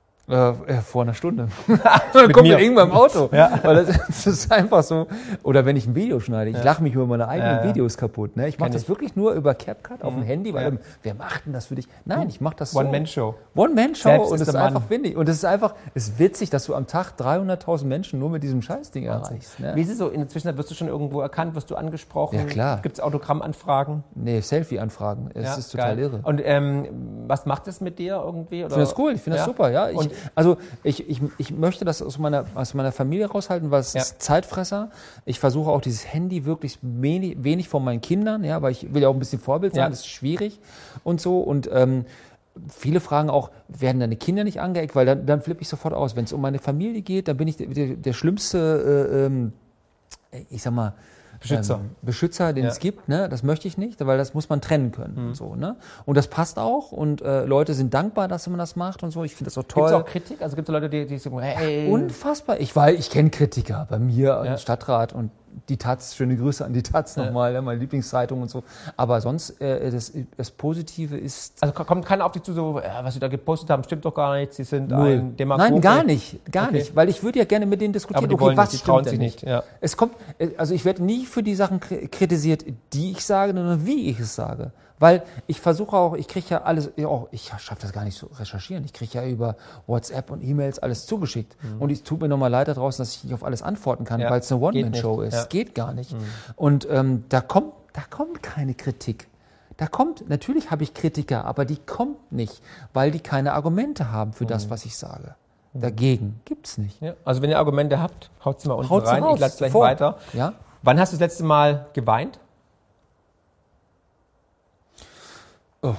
Äh, vor einer Stunde. Dann kommt mir irgendwann im Auto. Ja. Weil das, das ist einfach so. Oder wenn ich ein Video schneide, ich ja. lache mich über meine eigenen ja, ja. Videos kaputt. Ne? Ich mache das ich. wirklich nur über CapCut auf mhm. dem Handy, weil ja. wer macht denn das für dich? Nein, ich mache das so. One-Man-Show. One-Man-Show und es ist einfach windig. Und es ist einfach, es ist witzig, dass du am Tag dreihunderttausend Menschen nur mit diesem Scheißding erreichst. Ne? Wie ist es so? In der Zwischenzeit wirst du schon irgendwo erkannt, wirst du angesprochen? Ja, klar. Gibt es Autogrammanfragen? Nee, Selfie-Anfragen. Es ja, ist total geil. Irre. Und ähm, was macht das mit dir irgendwie? Oder? Ich finde das cool, ich finde ja. das super. Ja. Ich, also ich Ich, ich, ich möchte das aus meiner, aus meiner Familie raushalten, weil es ja. ist Zeitfresser. Ich versuche auch dieses Handy wirklich wenig, wenig von meinen Kindern, ja, weil ich will ja auch ein bisschen Vorbild sein, ja. das ist schwierig und so. Und ähm, viele fragen auch, werden deine Kinder nicht angeeckt? Weil dann, dann flippe ich sofort aus. Wenn es um meine Familie geht, dann bin ich der, der, der schlimmste, äh, ähm, ich sag mal, Beschützer. Ähm, Beschützer, den ja. es gibt, ne? Das möchte ich nicht, weil das muss man trennen können mhm. und so, ne? Und das passt auch und äh, Leute sind dankbar, dass man das macht und so. Ich finde das auch toll. Gibt es auch Kritik? Also gibt es Leute, die, die sagen, hey. Unfassbar. Ich, weil ich kenne Kritiker bei mir ja. im Stadtrat und die Taz, schöne Grüße an die Taz Ja. nochmal, ja, meine Lieblingszeitung und so. Aber sonst, äh, das, das Positive ist... Also kommt keiner auf dich zu, so, ja, was sie da gepostet haben, stimmt doch gar nicht, sie sind Null. ein Demagoge. Nein, gar nicht, gar Okay. nicht, weil ich würde ja gerne mit denen diskutieren, Aber die okay, wollen was nicht, die stimmt trauen denn sich nicht. Ja. Es kommt, also ich werde nie für die Sachen kri- kritisiert, die ich sage, sondern wie ich es sage. Weil ich versuche auch, ich kriege ja alles, ja, auch, ich schaffe das gar nicht zu recherchieren, ich kriege ja über WhatsApp und E-Mails alles zugeschickt. Mhm. Und es tut mir nochmal leid da draußen, dass ich nicht auf alles antworten kann, Ja, weil es eine geht One-Man-Show nicht. ist. Ja. Geht gar nicht. Mhm. Und ähm, da kommt, da kommt keine Kritik. Da kommt, natürlich habe ich Kritiker, aber die kommt nicht, weil die keine Argumente haben für mhm. das, was ich sage. Dagegen gibt's nicht. Ja. Also wenn ihr Argumente habt, haut sie mal unten Haut's rein, raus, ich lasse gleich vor. weiter. Ja? Wann hast du das letzte Mal geweint? Oh,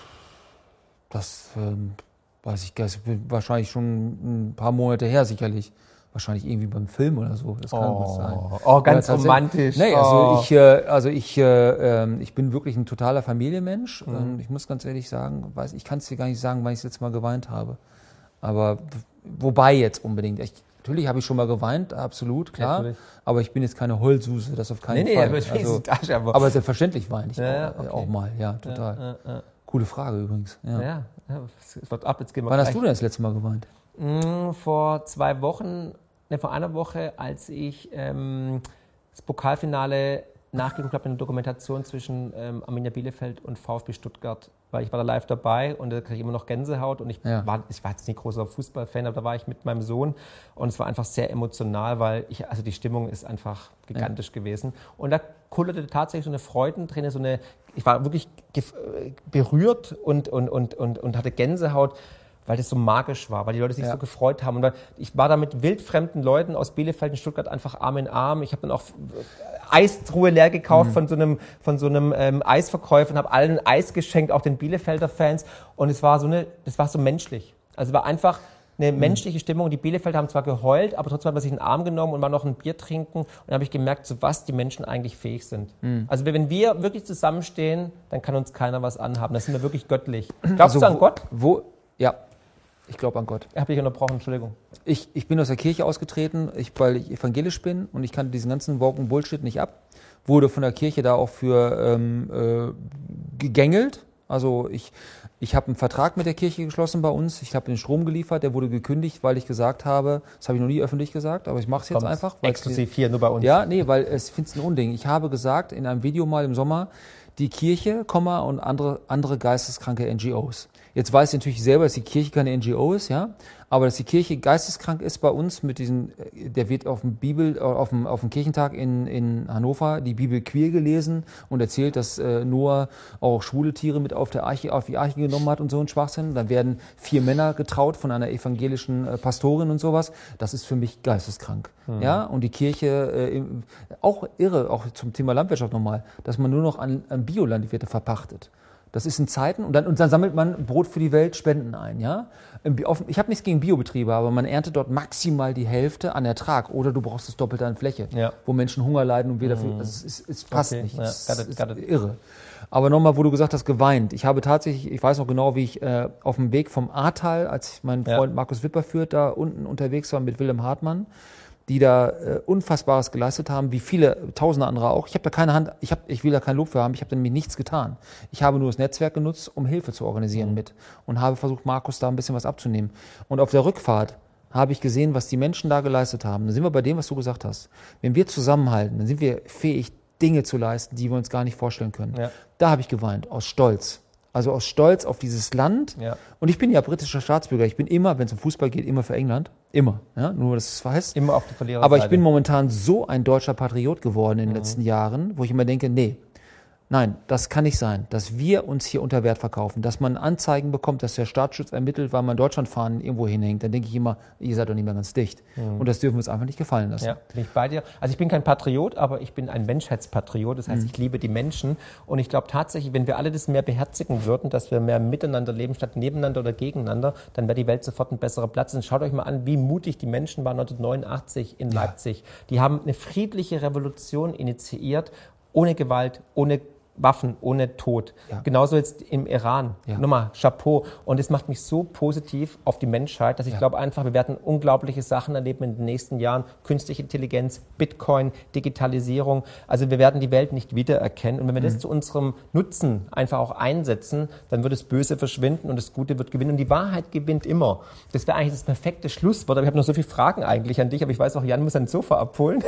das ähm, weiß ich gar nicht. Wahrscheinlich schon ein paar Monate her, sicherlich. Wahrscheinlich irgendwie beim Film oder so. Das kann gut sein. Oh, ganz Ja, romantisch. Nee, oh. also ich, äh, also ich, äh, äh, ich bin wirklich ein totaler Familienmensch. Mhm. Ähm, ich muss ganz ehrlich sagen, weiß, ich kann es dir gar nicht sagen, wann ich das letzte Mal geweint habe. Aber wobei jetzt unbedingt. Ich, natürlich habe ich schon mal geweint, absolut, klar. Natürlich. Aber ich bin jetzt keine Heulsuse, das auf keinen nee, Fall. Nee, also, Tasche, aber, aber selbstverständlich weine ich ja, auch, okay. auch mal. Ja, total. Ja, ja, ja. Coole Frage übrigens. Ja. Ja, ja, es wird ab, jetzt gehen wir Wann gleich. hast du denn das letzte Mal geweint? Mm, vor zwei Wochen, ne, vor einer Woche, als ich ähm, das Pokalfinale nachgeguckt habe in der Dokumentation zwischen ähm, Arminia Bielefeld und VfB Stuttgart, weil ich war da live dabei und da kriege ich immer noch Gänsehaut und ich, ja. war, ich war jetzt nicht großer Fußballfan, aber da war ich mit meinem Sohn und es war einfach sehr emotional, weil ich, also die Stimmung ist einfach gigantisch ja. gewesen und da kullerte tatsächlich so eine Freudenträne, so eine, ich war wirklich berührt und, und, und, und, und hatte Gänsehaut, weil das so magisch war, weil die Leute sich ja. so gefreut haben. Und ich war da mit wildfremden Leuten aus Bielefeld und Stuttgart einfach Arm in Arm. Ich habe dann auch Eistruhe leer gekauft mhm. von so einem, von so einem ähm, Eisverkäufer und habe allen Eis geschenkt, auch den Bielefelder Fans. Und es war so eine, das war so menschlich. Also es war einfach eine mhm. menschliche Stimmung. Die Bielefelder haben zwar geheult, aber trotzdem hat man sich einen Arm genommen und war noch ein Bier trinken. Und dann habe ich gemerkt, zu was die Menschen eigentlich fähig sind. Mhm. Also wenn wir wirklich zusammenstehen, dann kann uns keiner was anhaben. Das sind wir wirklich göttlich. Glaubst also, du an wo, Gott? Wo, ja. Ich glaube an Gott. Ich habe dich unterbrochen, Entschuldigung. Ich, ich bin aus der Kirche ausgetreten, ich, weil ich evangelisch bin und ich kannte diesen ganzen Woken Bullshit nicht ab. Wurde von der Kirche da auch für ähm, äh, gegängelt. Also ich, ich habe einen Vertrag mit der Kirche geschlossen bei uns. Ich habe den Strom geliefert, der wurde gekündigt, weil ich gesagt habe, das habe ich noch nie öffentlich gesagt, aber ich mache es jetzt einfach. Exklusiv hier, nur bei uns. Ja, nee, weil es finde es ein Unding. Ich habe gesagt in einem Video mal im Sommer, die Kirche, Komma, und andere, andere geisteskranke N G Os. Jetzt weiß ich natürlich selber, dass die Kirche keine N G O ist, ja, aber dass die Kirche geisteskrank ist bei uns mit diesen, der wird auf dem Bibel, auf dem, auf dem Kirchentag in, in Hannover die Bibel queer gelesen und erzählt, dass äh, Noah auch schwule Tiere mit auf der Arche, auf die Arche genommen hat und so ein Schwachsinn. Dann werden vier Männer getraut von einer evangelischen äh, Pastorin und sowas. Das ist für mich geisteskrank, mhm. ja, und die Kirche äh, auch irre, auch zum Thema Landwirtschaft nochmal, dass man nur noch an, an Biolandwirte verpachtet. Das ist in Zeiten, und dann, und dann sammelt man Brot für die Welt, Spenden ein, ja. Ich habe nichts gegen Biobetriebe, aber man erntet dort maximal die Hälfte an Ertrag oder du brauchst das Doppelte an Fläche, ja. wo Menschen Hunger leiden und wir dafür, also es, es, es passt okay. nicht, ja, es ist got it. Irre. Aber nochmal, wo du gesagt hast, geweint. Ich habe tatsächlich, ich weiß noch genau, wie ich äh, auf dem Weg vom Ahrtal, als mein Freund ja. Markus Wipperfürth da unten unterwegs war mit Willem Hartmann, die da äh, Unfassbares geleistet haben, wie viele tausende andere auch. Ich habe da keine Hand, ich, hab, ich will da kein Lob für haben, ich habe da nämlich nichts getan. Ich habe nur das Netzwerk genutzt, um Hilfe zu organisieren mhm. mit und habe versucht, Markus da ein bisschen was abzunehmen. Und auf der Rückfahrt habe ich gesehen, was die Menschen da geleistet haben. Dann sind wir bei dem, was du gesagt hast. Wenn wir zusammenhalten, dann sind wir fähig, Dinge zu leisten, die wir uns gar nicht vorstellen können. Ja. Da habe ich geweint, aus Stolz. Also aus Stolz auf dieses Land. Ja. Und ich bin ja britischer Staatsbürger. Ich bin immer, wenn es um Fußball geht, immer für England. Immer. Ja? Nur, dass es weiß. Immer auf die Verliererseite. Aber ich bin momentan so ein deutscher Patriot geworden in den mhm. letzten Jahren, wo ich immer denke, nee, nein, das kann nicht sein, dass wir uns hier unter Wert verkaufen, dass man Anzeigen bekommt, dass der Staatsschutz ermittelt, weil man Deutschlandfahnen irgendwo hinhängt. Dann denke ich immer, ihr seid doch nicht mehr ganz dicht. Mhm. Und das dürfen wir uns einfach nicht gefallen lassen. Ja, bin ich bei dir. Also ich bin kein Patriot, aber ich bin ein Menschheitspatriot. Das heißt, mhm. ich liebe die Menschen. Und ich glaube tatsächlich, wenn wir alle das mehr beherzigen würden, dass wir mehr miteinander leben, statt nebeneinander oder gegeneinander, dann wäre die Welt sofort ein besserer Platz. Und schaut euch mal an, wie mutig die Menschen waren neunzehnhundertneunundachtzig in Leipzig. Ja. Die haben eine friedliche Revolution initiiert, ohne Gewalt, ohne Waffen, ohne Tod. Ja. Genauso jetzt im Iran. Ja. Nochmal, Chapeau. Und es macht mich so positiv auf die Menschheit, dass ich Ja. glaube einfach, wir werden unglaubliche Sachen erleben in den nächsten Jahren. Künstliche Intelligenz, Bitcoin, Digitalisierung. Also wir werden die Welt nicht wiedererkennen. Und wenn wir Mhm. das zu unserem Nutzen einfach auch einsetzen, dann wird das Böse verschwinden und das Gute wird gewinnen. Und die Wahrheit gewinnt immer. Das wäre eigentlich das perfekte Schlusswort. Aber ich habe noch so viele Fragen eigentlich an dich. Aber ich weiß auch, Jan muss sein Sofa abholen.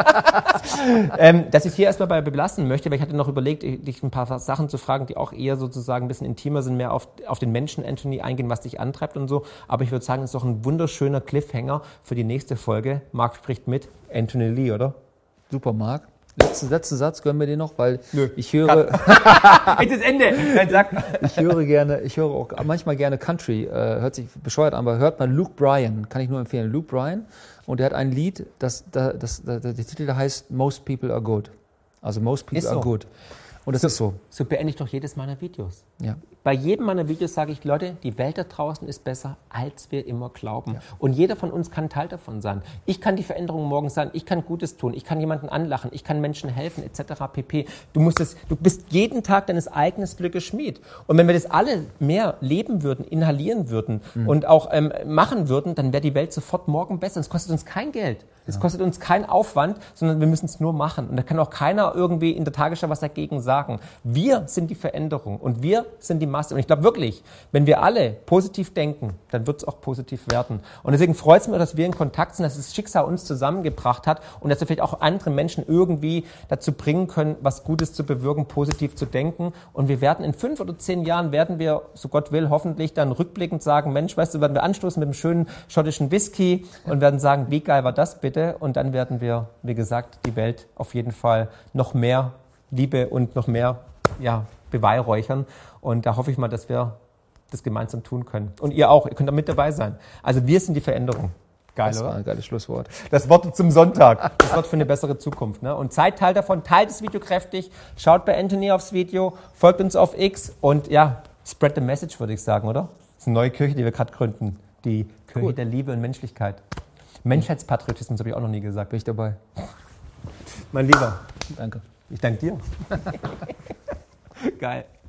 ähm, dass ich hier erstmal bei belassen möchte, weil ich hatte noch überlegt, dich ein paar Sachen zu fragen, die auch eher sozusagen ein bisschen intimer sind, mehr auf, auf den Menschen, Anthony, eingehen, was dich antreibt und so. Aber ich würde sagen, es ist doch ein wunderschöner Cliffhanger für die nächste Folge. Marc spricht mit Anthony Lee, oder? Super, Marc. Letzten, letzten Satz gönnen wir dir noch, weil Nö. ich höre, Jetzt ist Ende. Dann sag. ich höre gerne, ich höre auch manchmal gerne Country, äh, hört sich bescheuert an, aber hört mal Luke Bryan, kann ich nur empfehlen, Luke Bryan. Und er hat ein Lied, das, das, das, das der Titel da heißt Most People Are Good. Also Most People Ist so. Are Good. Und das So. ist so. So beende ich doch jedes meiner Videos. Ja. Bei jedem meiner Videos sage ich, Leute, die Welt da draußen ist besser, als wir immer glauben. Ja. Und jeder von uns kann Teil davon sein. Ich kann die Veränderung morgen sein, ich kann Gutes tun, ich kann jemanden anlachen, ich kann Menschen helfen, et cetera pp. Du musst es, du bist jeden Tag deines eigenen Glückes Schmied. Und wenn wir das alle mehr leben würden, inhalieren würden mhm. und auch ähm, machen würden, dann wäre die Welt sofort morgen besser. Es kostet uns kein Geld. Es ja. kostet uns keinen Aufwand, sondern wir müssen es nur machen. Und da kann auch keiner irgendwie in der Tagesschau was dagegen sagen. Wir sind die Veränderung und wir sind die Masse. Und ich glaube wirklich, wenn wir alle positiv denken, dann wird es auch positiv werden. Und deswegen freut es mich, dass wir in Kontakt sind, dass das Schicksal uns zusammengebracht hat und dass wir vielleicht auch andere Menschen irgendwie dazu bringen können, was Gutes zu bewirken, positiv zu denken. Und wir werden in fünf oder zehn Jahren, werden wir, so Gott will, hoffentlich dann rückblickend sagen, Mensch, weißt du, werden wir anstoßen mit einem schönen schottischen Whisky und werden sagen, wie geil war das bitte? Und dann werden wir, wie gesagt, die Welt auf jeden Fall noch mehr Liebe und noch mehr ja, beweihräuchern. Und da hoffe ich mal, dass wir das gemeinsam tun können. Und ihr auch, ihr könnt da mit dabei sein. Also wir sind die Veränderung. Geil, das oder? war ein geiles Schlusswort. Das Wort zum Sonntag. Das Wort für eine bessere Zukunft. Ne? Und seid Teil davon, teilt das Video kräftig, schaut bei Anthony aufs Video, folgt uns auf X und ja, spread the message, würde ich sagen, oder? Das ist eine neue Kirche, die wir gerade gründen. Die Kirche cool. der Liebe und Menschlichkeit. Menschheitspatriotismus habe ich auch noch nie gesagt. Bin ich dabei. Mein Lieber. Danke. Ich danke dir. Geil.